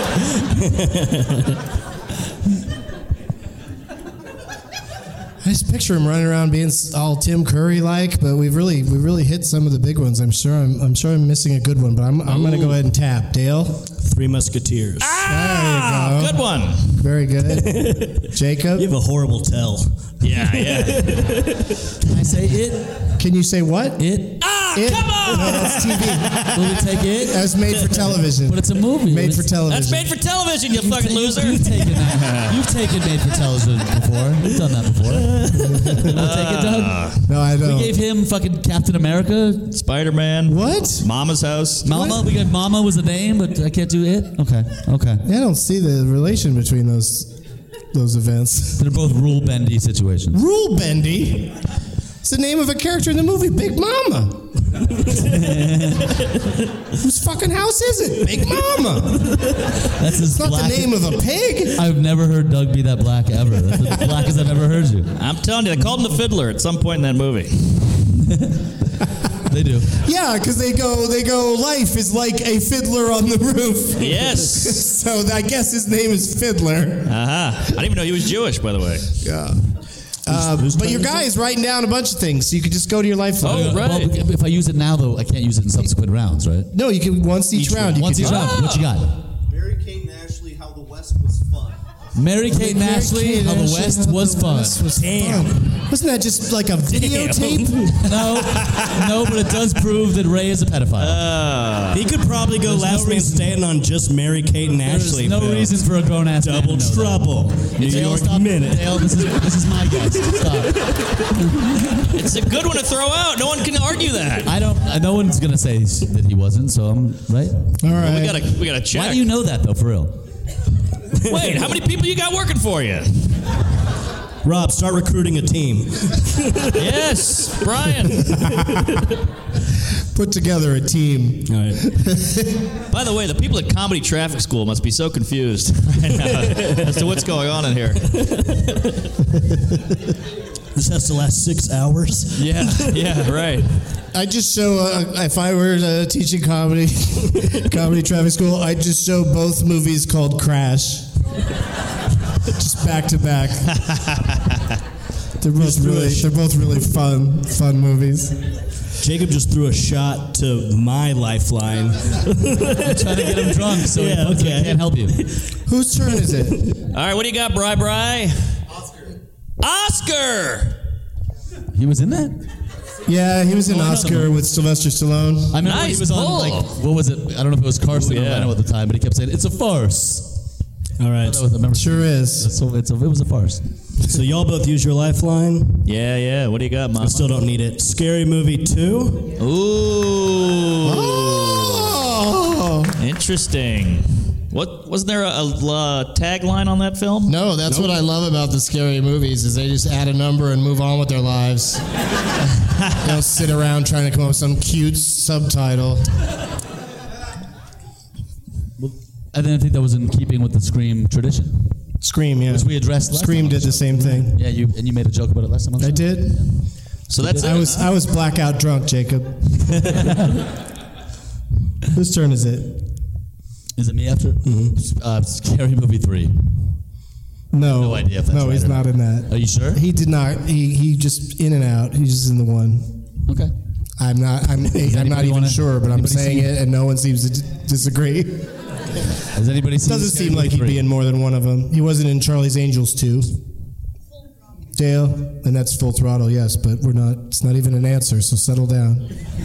I just picture him running around being all Tim Curry like, but we really hit some of the big ones. I'm sure I'm missing a good one, but I'm going to go ahead and tap. Dale? Three Musketeers. There you go. Good one. Very good. Jacob? You have a horrible tell. Yeah. Can I say it? Can you say what? It? It? Come on! No, that's TV. Will we take it? That was made for television. But it's a movie. Made for television. That's made for television, you fucking loser. You've taken that. You've taken made for television before. You've done that before. We'll take it, Doug. No, I don't. We gave him fucking Captain America. Spider-Man. What? Mama's House. Mama. We got Mama was the name, but I can't do it. Okay. Yeah, I don't see the relation between those events. They're both rule bendy situations. Rule bendy? It's the name of a character in the movie Big Mama. Whose fucking house is it? Big Mama. That's as It's not the name of a pig. I've never heard Doug be that black ever. That's the blackest I've ever heard you. I'm telling you, they called him the Fiddler at some point in that movie. They do. Yeah, because they go, life is like a fiddler on the roof. Yes. So I guess his name is Fiddler. I didn't even know he was Jewish, by the way. Yeah. But your guy is writing down a bunch of things, so you could just go to your lifeline. Oh, right. Well, if I use it now, though, I can't use it in subsequent rounds, right? No, you can once each round. Once each round. What you got? Mary-Kate and Ashley, How the West Was Fun. Mary-Kate and Ashley, How the West Was Fun. Damn. Wasn't that just like a videotape? No, but it does prove that Ray is a pedophile. He could probably go last man standing on just Mary-Kate and Ashley. There's no reason for a grown-ass man to Double know that. trouble. New Dale, York stop. Minute. Dale, this is my guess. Stop. It's a good one to throw out. No one can argue that. No one's gonna say that he wasn't. So I'm right. All right. Well, we gotta check. Why do you know that though, for real? Wait, how many people you got working for you? Rob, start recruiting a team. Yes, Brian. Put together a team. All right. By the way, the people at Comedy Traffic School must be so confused right now as to what's going on in here. This has to last 6 hours. Yeah, right. I just show, if I were teaching comedy traffic school, I'd just show both movies called Crash. Just back to back. They're both really fun movies. Jacob just threw a shot to my lifeline. I'm trying to get him drunk, so he can't help you. Whose turn is it? All right, what do you got, Bri? Oscar! He was in that? Yeah, he was in Oscar with Sylvester Stallone. I mean, Nice he was on, pull. like, what was it? I don't know if it was Carson or Leno at the time, but he kept saying, it's a farce. All right. Sure is. It was a farce. So y'all both use your lifeline? Yeah. What do you got, Mama? I still don't need it. Scary Movie 2? Ooh. Oh! Interesting. Wasn't there a tagline on that film? No, that's what I love about the scary movies is they just add a number and move on with their lives. They don't sit around trying to come up with some cute subtitle. I didn't think that was in keeping with the Scream tradition. Scream, yeah. Which we addressed last Scream time. did the same thing. Yeah, you made a joke about it last time. I did. So that's it. I was blackout drunk, Jacob. Whose turn is it? Is it me after? Mm-hmm. Scary Movie 3. No idea if that's right he's or not in that. Are you sure? He did not. He just in and out. He's just in the one. Okay. I'm not even sure, but I'm saying it, and no one seems to disagree. Has anybody seen? Doesn't seem like he'd be in more than one of them. He wasn't in Charlie's Angels 2. Dale, and that's Full Throttle, yes, but we're not. It's not even an answer, so settle down.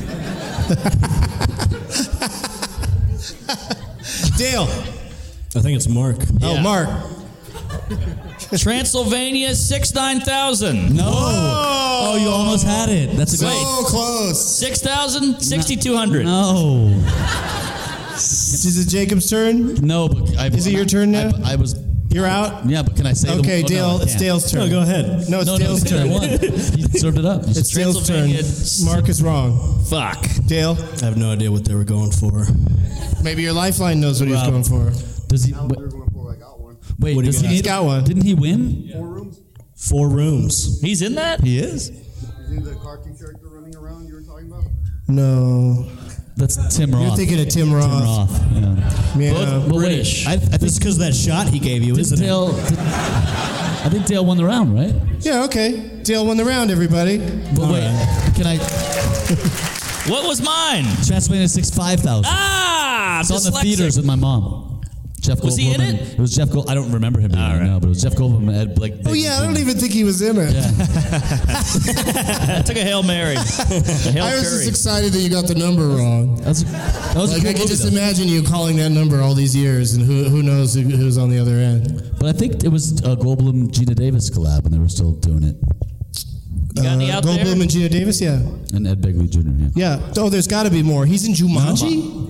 Dale. I think it's Mark. Oh, Mark. Transylvania 6,9000. No. Oh, you almost had it. That's a So great. close. 6,000, 6,200. No. Is it Jacob's turn? No, but Is it your turn now? I was. You're out? Yeah, but can I say? Okay, the, Dale. no, It's Dale's turn. No, go ahead. No, it's Dale's I turn. won. He served it up. It's Dale's turn. Transylvania- Mark is wrong. Fuck. Dale, I have no idea what they were going for. maybe your lifeline knows what he's going for. Does he? They're going for, I got one. Wait, What do you does got? he? He's got one. Didn't he win? 4 rooms? 4 rooms. He's in that? He is. Is he the cartoon character running around you were talking about? No. That's Tim Roth. You're thinking of Tim Roth. Tim Roth. Yeah. Yeah. But British. wait, I think This is because that shot he gave you, isn't it? Dale, I think Dale won the round, right? Yeah, okay. Dale won the round, everybody. But wait, can I... What was mine? Transylvania 6, 5,000. Ah! It's on the theaters with my mom. Jeff Goldblum. Was he in it? It was Jeff Goldblum. I don't remember him being in it, no, but it was Jeff Goldblum and Ed Blake. Oh, yeah, I don't even think he was in it. I took a Hail Mary. A Hail I was Curry. just excited that you got the number wrong. That was like, a I cool can just movie, though. imagine you calling that number all these years, and who knows who's on the other end. But I think it was a Goldblum Gina Davis collab when they were still doing it. You got any out Goldblum there? and Gina Davis, yeah. And Ed Begley Jr., yeah. Yeah. Oh, there's got to be more. He's in Jumanji?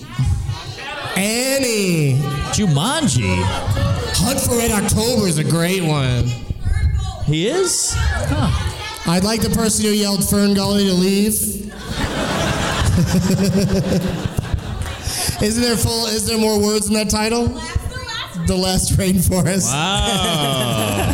Annie. Jumanji. Hunt for Red October is a great one. He is? Huh. I'd like the person who yelled Fern Gully to leave. Is there more words in that title? The Last Rainforest. Wow.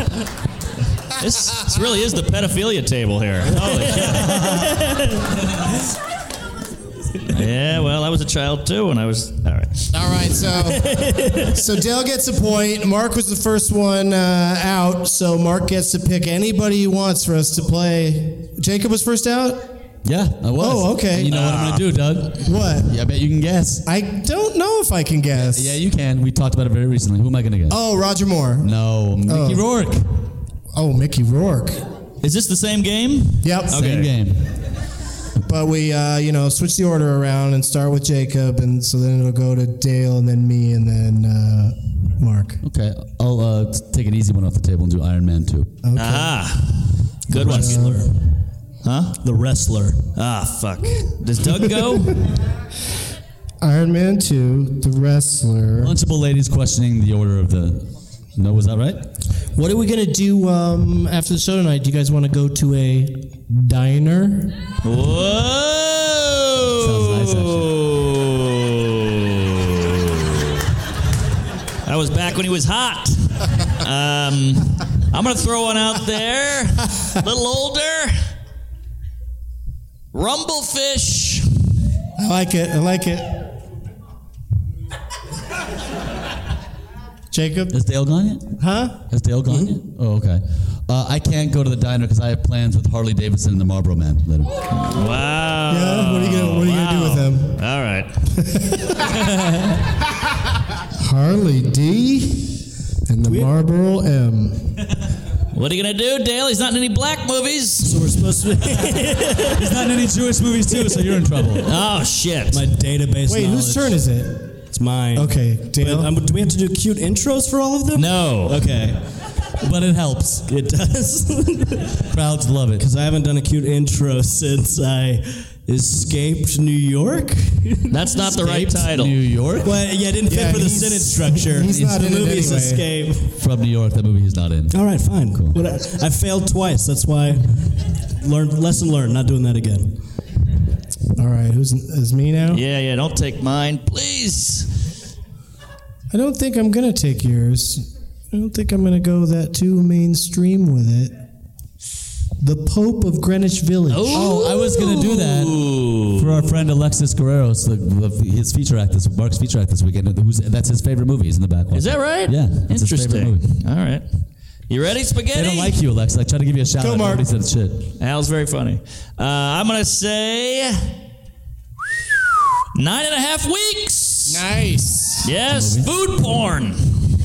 This really is the pedophilia table here. Holy shit. Yeah, well, I was a child too when I was... All right. All right, so Dale gets a point. Mark was the first one out, so Mark gets to pick anybody he wants for us to play. Jacob was first out? Yeah, I was. Oh, okay. And you know what I'm going to do, Doug? What? Yeah, I bet you can guess. I don't know if I can guess. Yeah, you can. We talked about it very recently. Who am I going to guess? Oh, Roger Moore. No, Mickey Rourke. Oh, Mickey Rourke. Is this the same game? Yep. Same game. But we, switch the order around and start with Jacob, and so then it'll go to Dale, and then me, and then Mark. Okay, I'll take an easy one off the table and do Iron Man 2. Okay. Ah, good one. Huh? The Wrestler. Ah, fuck. Does Doug go? Iron Man 2, The Wrestler. Lunchable ladies questioning the order of the... No, was that right? What are we going to do after the show tonight? Do you guys want to go to a diner? Whoa! Sounds nice, actually. That was back when he was hot. I'm going to throw one out there. A little older. Rumblefish. I like it. Jacob? Has Dale gone yet? Huh? Has Dale gone yet? Oh, okay. I can't go to the diner because I have plans with Harley Davidson and the Marlboro Man later. Wow. Yeah? What are you gonna do with them? All right. Harley D and the Marlboro M. What are you going to do, Dale? He's not in any black movies. So we're supposed to be... He's not in any Jewish movies, too, so you're in trouble. Oh, shit. My database Wait, knowledge. whose turn is it? It's mine. Okay, Dale. But, do we have to do cute intros for all of them? No. Okay. But it helps. It does. Crowds love it. Because I haven't done a cute intro since I escaped New York. That's not the right title. New York? Well, yeah, it didn't fit for the sentence structure. He's not the in it movie's anyway. Escape. From New York, that movie he's not in. All right, fine. Cool. But I failed twice. That's why. Lesson learned. Not doing that again. All right, is me now? Yeah, don't take mine, please. I don't think I'm going to take yours. I don't think I'm going to go that too mainstream with it. The Pope of Greenwich Village. Oh, I was going to do that for our friend Alexis Guerrero's, his feature act, Mark's feature act this weekend. That's his favorite movie. He's in the back. Is that right? Yeah. That's his favorite Interesting. movie. All right. You ready, Spaghetti? They don't like you, Alexis. I tried to give you a shout out. Mark. Nobody said shit. Al's very funny. I'm going to say 9.5 weeks. Nice. Yes, food porn.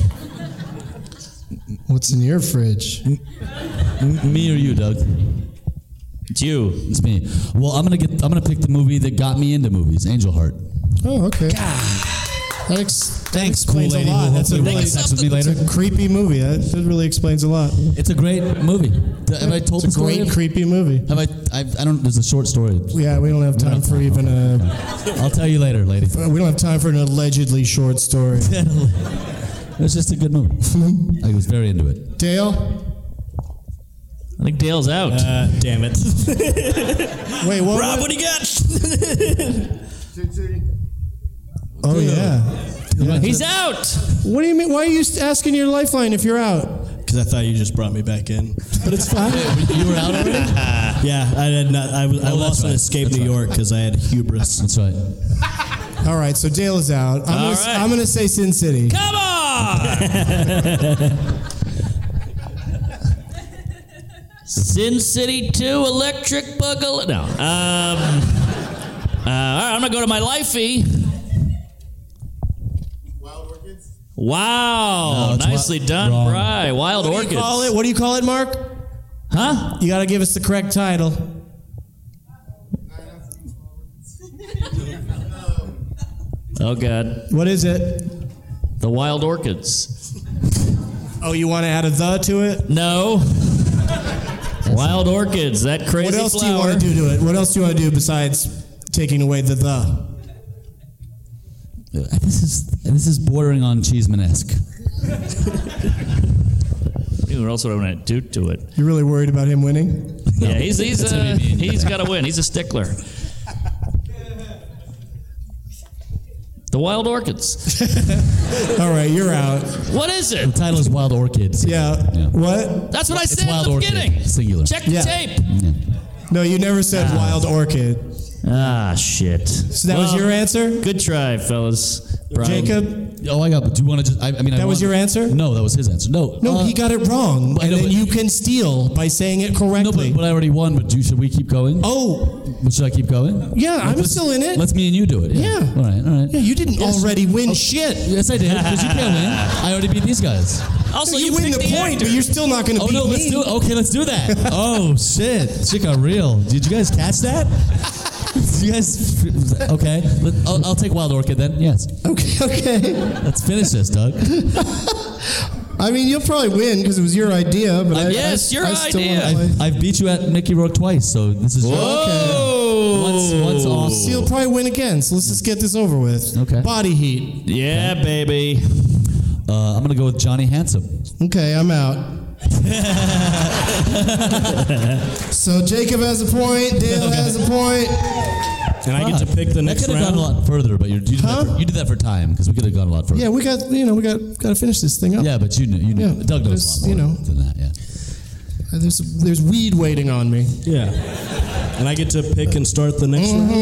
What's in your fridge? Me or you, Doug? It's you. It's me. Well, I'm gonna pick the movie that got me into movies, Angel Heart. Oh, okay. That explains cool a lady lot. who That's a hopefully really will have sex with me later. It's a creepy movie. That really explains a lot. It's a great movie. Have I told It's the a story? great, creepy movie. Have I don't. There's a short story. Yeah, we don't have time for even a. I'll tell you later, lady. We don't have time for an allegedly short story. It's just a good movie. I was very into it. Dale? I think Dale's out. Damn it. Wait, what? Rob, what do you got? Sin City. Oh, yeah. He's out. What do you mean? Why are you asking your lifeline if you're out? Because I thought you just brought me back in. But it's fine. You were out already? Yeah, I did not. I lost an Escape New York because I had hubris. That's right. All right, so Dale is out. I'm right. going to say Sin City. Come on. Sin City 2 Electric Boogaloo. No. All right, I'm going to go to my lifey. Wild Orchids? Wow. Nicely done, wrong. Bri. Wild Orchids. What do you call it, Mark? Huh? You got to give us the correct title. Oh, God. What is it? The Wild Orchids. Oh, you want to add a "the" to it? No. Wild Orchids, that crazy What else flower. do you want to do to it? What else do you want to do besides taking away the "the"? This is bordering on Cheeseman-esque. What else would I want to do to it? You're really worried about him winning? Yeah, he's got to win. He's a stickler. The Wild Orchids. All right, you're out. What is The it? title is Wild Orchids. Yeah. What? That's what I It's said Wild at the Orchid, beginning. singular. Check the Yeah. tape. No, you never said Wild Orchid. Ah, shit. So that was your answer? Good try, fellas. Brian. Jacob? Oh, I got. Do you want to just? That was your answer? No, that was his answer. No, No, he got it wrong. And then you can steal by saying it correctly. No, but I already won. But should we keep going? Oh. But should I keep going? Yeah, I'm still in it. Let's me and you do it. Yeah. All right. Yeah, you didn't already win shit. Yes, I did. Because you can't win. I already beat these guys. Also, you win picked the point, actor. but you're still not going to Oh beat no, me. let's do it. Okay, let's do that. Oh shit, shit got real. Did you guys catch that? Did you guys? Okay, I'll take Wild Orchid then. Yes. Okay. Let's finish this, Doug. I mean, you'll probably win because it was your idea, but Yes, your still idea. wanna play. I've beat you at Mickey Rourke twice, so this is once off. So you'll probably win again. So let's just get this over with. Okay. Body heat. Yeah, baby. I'm gonna go with Johnny Handsome. Okay, I'm out. So Jacob has a point. Dale has a point. And I get to pick the next That could have gone a round. lot further, but you did that for time because we could have gone a lot further. Yeah, we got to finish this thing up. Yeah, but you knew. Yeah, Doug knows a lot more than that. Yeah. There's weed waiting on me. Yeah. And I get to pick and start the next round.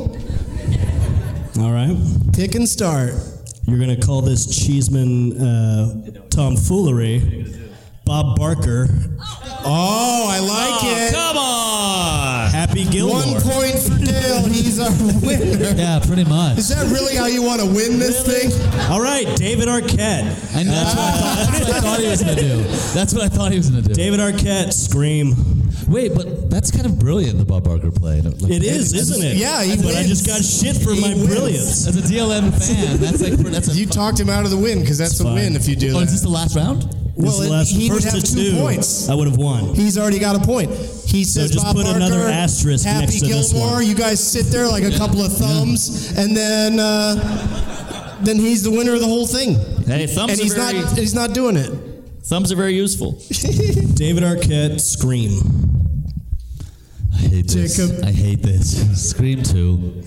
All right. Pick and start. You're going to call this Cheeseman tomfoolery. Bob Barker. Oh, I like it. Come on. Happy Gilmore. 1 point for Dale. He's our winner. Yeah, pretty much. Is that really how you want to win this thing? All right, David Arquette. And that's what I thought he was going to do. That's what I thought he was going to do. David Arquette, Scream. Wait, but that's kind of brilliant, the Bob Barker play. It is, isn't it? Yeah, he But I wins. just got shit for my wins. brilliance. As a DLM fan, that's a You talked him out of the win because that's a fine. win if you do Oh, that. is this the last round? This is the last he would first have to 2 two. points. I would have won. He's already got a point. He says just Bob put Barker, another asterisk Happy next to this Gilmore. one. You guys sit there like a couple of thumbs, and then he's the winner of the whole thing. Hey, thumbs And are he's not doing it. Thumbs are very useful. David Arquette, Scream. I hate this. Jacob. I hate this. Scream 2.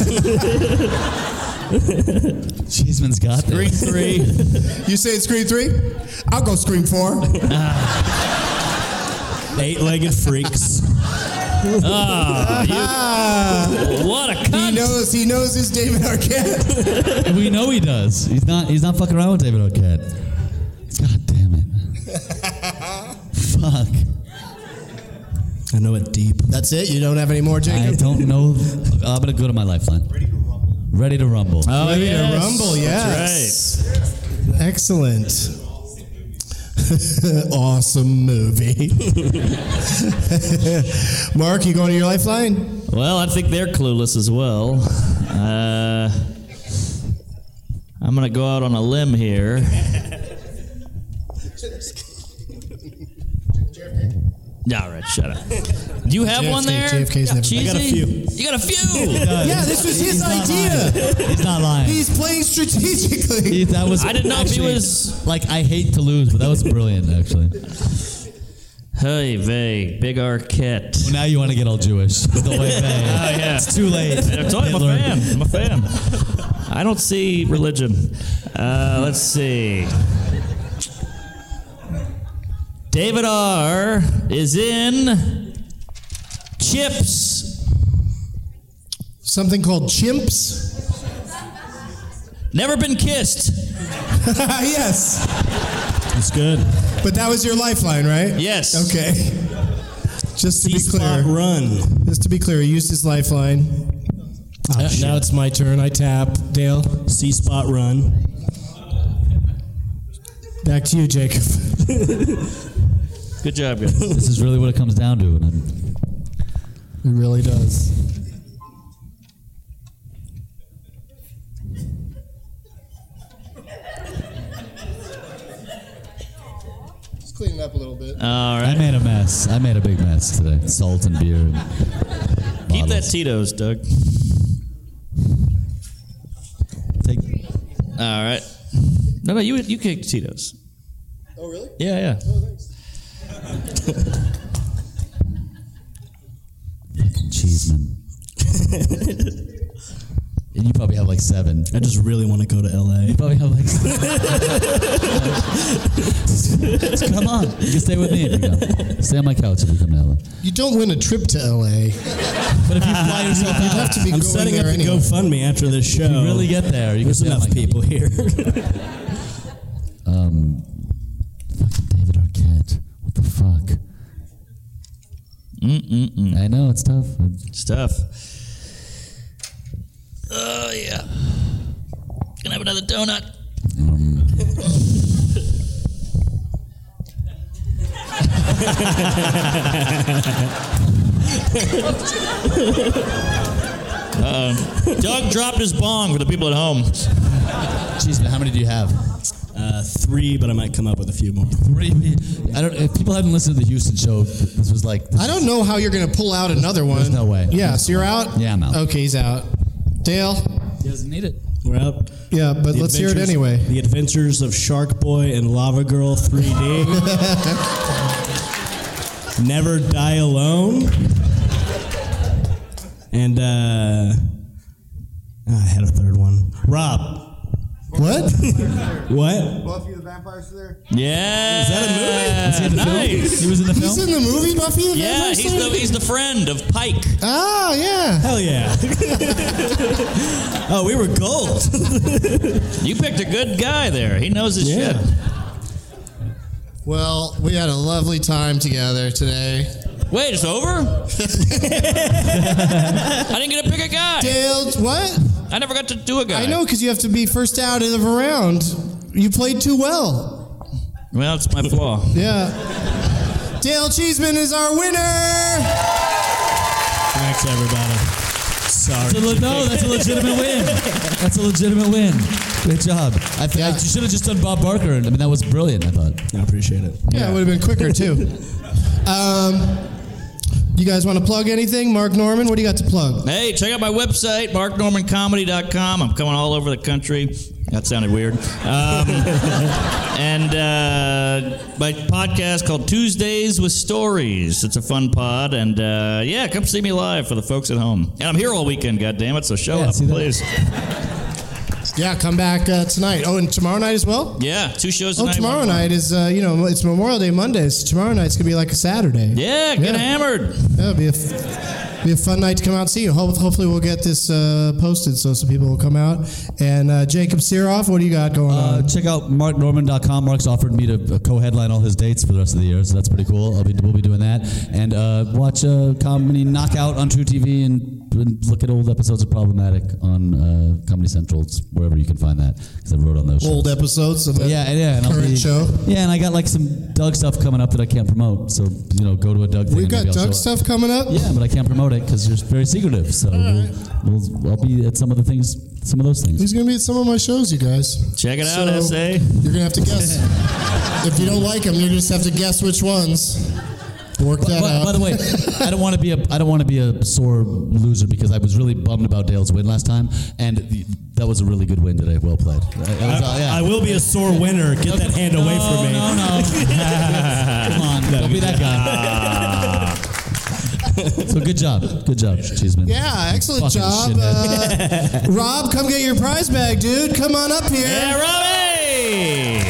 Cheeseman's got Scream this. 3. You say it's Scream 3? I'll go Scream 4. 8-Legged Freaks. What a cunt. He knows his David Arquette. We know he does. He's not fucking around with David Arquette. God damn it. Fuck. I know it deep. That's it? You don't have any more, I Jacob? don't know. I'm gonna go to my lifeline. Ready to rumble. Oh, Ready yes. to rumble, yes. That's right. Excellent. Awesome movie. Mark, you going to your lifeline? Well, I think they're clueless as well. I'm going to go out on a limb here. All right, shut up. Do you have one there? JFK's never. Cheesy? I got a few. You got a few? Yeah, this was his idea. He's not lying. He's playing strategically. That was. I didn't know if he actually, was- like. I hate to lose, but that was brilliant, actually. Hey, vey, big Arquette. Well, now you want to get all Jewish with the way they. Oh, yeah. It's too late. I told you, I'm a Hitler. fan. I'm a fan. I don't see religion. Let's see. David R. is in Chips. Something called chimps? Never been kissed. Yes. It's good. But that was your lifeline, right? Yes. Okay. Just to be C-Spot clear. Run. Just to be clear, he used his lifeline. Now it's my turn. I tap. Dale. C-Spot Run. Back to you, Jacob. Good job, guys. This is really what it comes down to. It really does. Just clean it up a little bit. All right. I made a mess. I made a big mess today. Salt and beer. And Keep that Tito's, Doug. All right. No, you kicked Tito's. Oh, really? Yeah. Oh, thanks. Fucking Cheeseman. And you probably have like 7. I just really want to go to LA. You probably have like 7. Just come on. You can stay with me if you come. Stay on my couch if you come to LA. You don't win a trip to LA. But if you fly yourself You'd have to be I'm going setting there up anyway. the GoFundMe after this show. If you really get there, you There's can stay on enough my people here. Fucking David Arquette. What the fuck? I know, it's tough. It's tough. Oh, yeah. Can I have another donut? Doug dropped his bong for the people at home. Jeez, man, how many do you have? 3, but I might come up with a few more. 3. I don't. If people haven't listened to the Houston show, this was like. I don't know how you're going to pull out another one. There's no way. Yeah, so you're out? Yeah, I'm out. Okay, he's out. Dale? He doesn't need it. We're out. Yeah, but let's hear it anyway. The Adventures of Shark Boy and Lava Girl 3D. Never Die Alone. And I had a third one. Rob. What? What? Buffy the Vampire Slayer? Yeah. Is that a movie? Was he in the film? Nice. He was in the film? He's in the movie Buffy the Yeah, Vampire Slayer? he's the friend of Pike. Oh, yeah. Hell yeah. Oh, we were gold. You picked a good guy there. He knows his shit. Well, we had a lovely time together today. Wait, it's over? I didn't get to pick a guy. Dale, what? I never got to do a guy. I know, because you have to be first out of the round. You played too well. Well, it's my flaw. Yeah. Dale Cheeseman is our winner. Thanks, everybody. Sorry. That's a legitimate win. That's a legitimate win. Great job. I think you should have just done Bob Barker. I mean, that was brilliant, I thought. I appreciate it. Yeah, it would have been quicker, too. You guys want to plug anything? Mark Norman, what do you got to plug? Hey, check out my website, marknormancomedy.com. I'm coming all over the country. That sounded weird. And my podcast called Tuesdays with Stories. It's a fun pod. And yeah, come see me live for the folks at home. And I'm here all weekend, goddammit, so show up, please. Yeah, come back tonight. Oh, and tomorrow night as well? Yeah, 2 shows tonight. Oh, tomorrow night is, it's Memorial Day Monday. So tomorrow night's going to be like a Saturday. Yeah, get hammered. Yeah, it'll be a fun night to come out and see you. Hopefully we'll get this posted so some people will come out. And Jacob Siroff, what do you got going on? Check out marknorman.com. Mark's offered me to co-headline all his dates for the rest of the year, so that's pretty cool. We'll be doing that. And watch Comedy Knockout on True TV and look at old episodes of Problematic on Comedy Central, wherever you can find that, because I wrote on those shows. Old episodes of the and current show? Yeah, and I got like some Doug stuff coming up that I can't promote, so go to a Doug thing. We've got Doug stuff coming up? Yeah, but I can't promote it because you're very secretive, so I'll be at some of those things. He's going to be at some of my shows, you guys. Check it out, SA. You're going to have to guess. If you don't like them, you just have to guess which ones. Work that out. By the way, I don't want to be a sore loser because I was really bummed about Dale's win last time, and that was a really good win today. Well played. I will be a sore winner. Get that hand away from me. No. Come on, don't be that guy. So good job, Cheeseman. Yeah, excellent job. Rob, come get your prize bag, dude. Come on up here. Yeah, Robbie!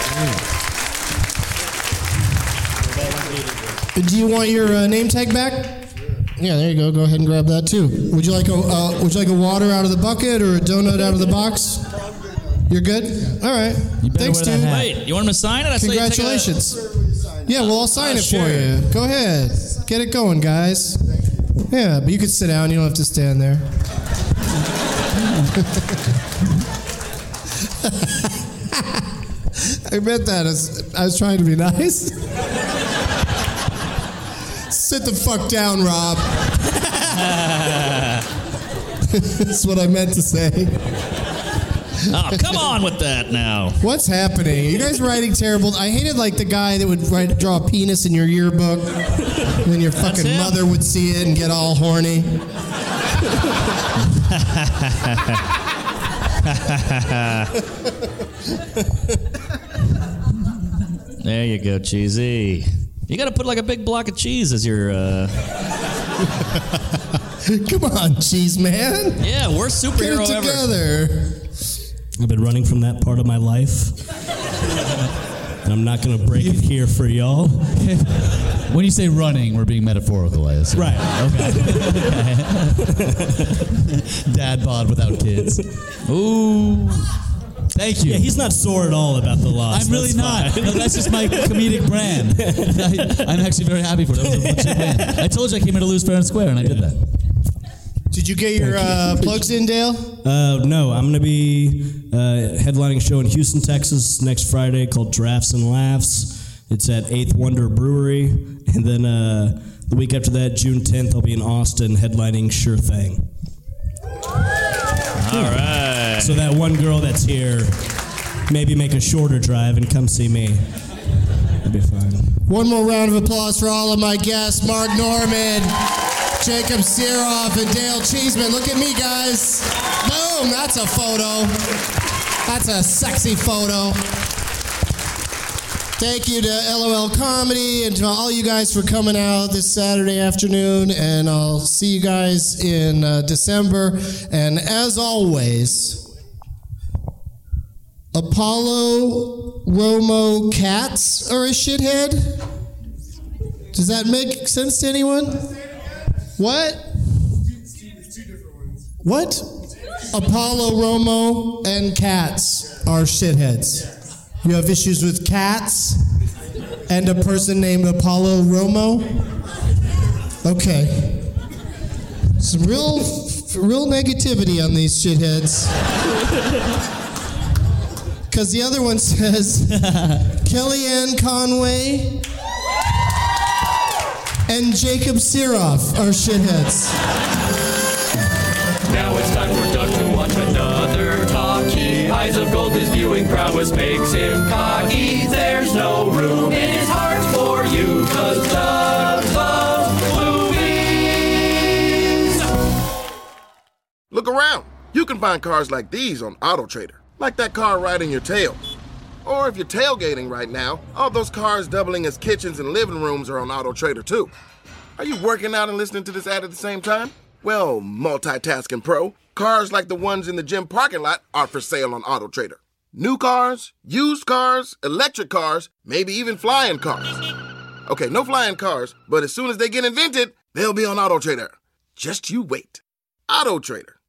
Do you want your name tag back? Yeah, there you go. Go ahead and grab that too. Would you like a water out of the bucket or a donut out of the box? You're good. All right. Thanks, dude. Wait, you want him to sign it? Congratulations. Yeah, we'll all sign it for you. Go ahead. Get it going, guys. Yeah, but you can sit down. You don't have to stand there. I meant that as I was trying to be nice. Sit the fuck down, Rob. That's what I meant to say. Oh, come on with that now. What's happening? Are you guys writing terrible? I hated like the guy that would draw a penis in your yearbook, and then your fucking mother would see it and get all horny. There you go, Cheesy. You got to put like a big block of cheese as your... Come on, cheese man. Yeah, worst superhero Get it together. ever. I've been running from that part of my life. And I'm not going to break it here for y'all. When you say running, we're being metaphorical, I assume. Right. Okay. Dad bod without kids. Ooh. Thank you. Yeah, he's not sore at all about the loss. I'm really not. No, that's just my comedic brand. I'm actually very happy for it. That was a legit win. I told you I came here to lose fair and square, and I did that. Did you get your plugs in, Dale? No, I'm going to be headlining a show in Houston, Texas next Friday called Drafts and Laughs. It's at 8th Wonder Brewery. And then the week after that, June 10th, I'll be in Austin headlining Sure Thing. All right. So that one girl that's here, maybe make a shorter drive and come see me. That'd be fine. One more round of applause for all of my guests, Mark Norman, Jacob Siroff, and Dale Cheeseman. Look at me, guys. Boom, that's a photo. That's a sexy photo. Thank you to LOL Comedy and to all you guys for coming out this Saturday afternoon. And I'll see you guys in December. And as always, Apollo Romo cats are a shithead? Does that make sense to anyone? What? What? Apollo Romo and cats are shitheads. You have issues with cats and a person named Apollo Romo? Okay. Some real negativity on these shitheads. Because the other one says Kellyanne Conway and Jacob Siroff are shitheads. Now it's time for Doug to watch another talkie. Eyes of gold, his viewing prowess makes him cocky. There's no room in his heart for you, 'cause Doug loves movies. Look around. You can find cars like these on AutoTrader. Like that car riding your tail. Or if you're tailgating right now, all those cars doubling as kitchens and living rooms are on AutoTrader too. Are you working out and listening to this ad at the same time? Well, multitasking pro, cars like the ones in the gym parking lot are for sale on AutoTrader. New cars, used cars, electric cars, maybe even flying cars. Okay, no flying cars, but as soon as they get invented, they'll be on AutoTrader. Just you wait. AutoTrader.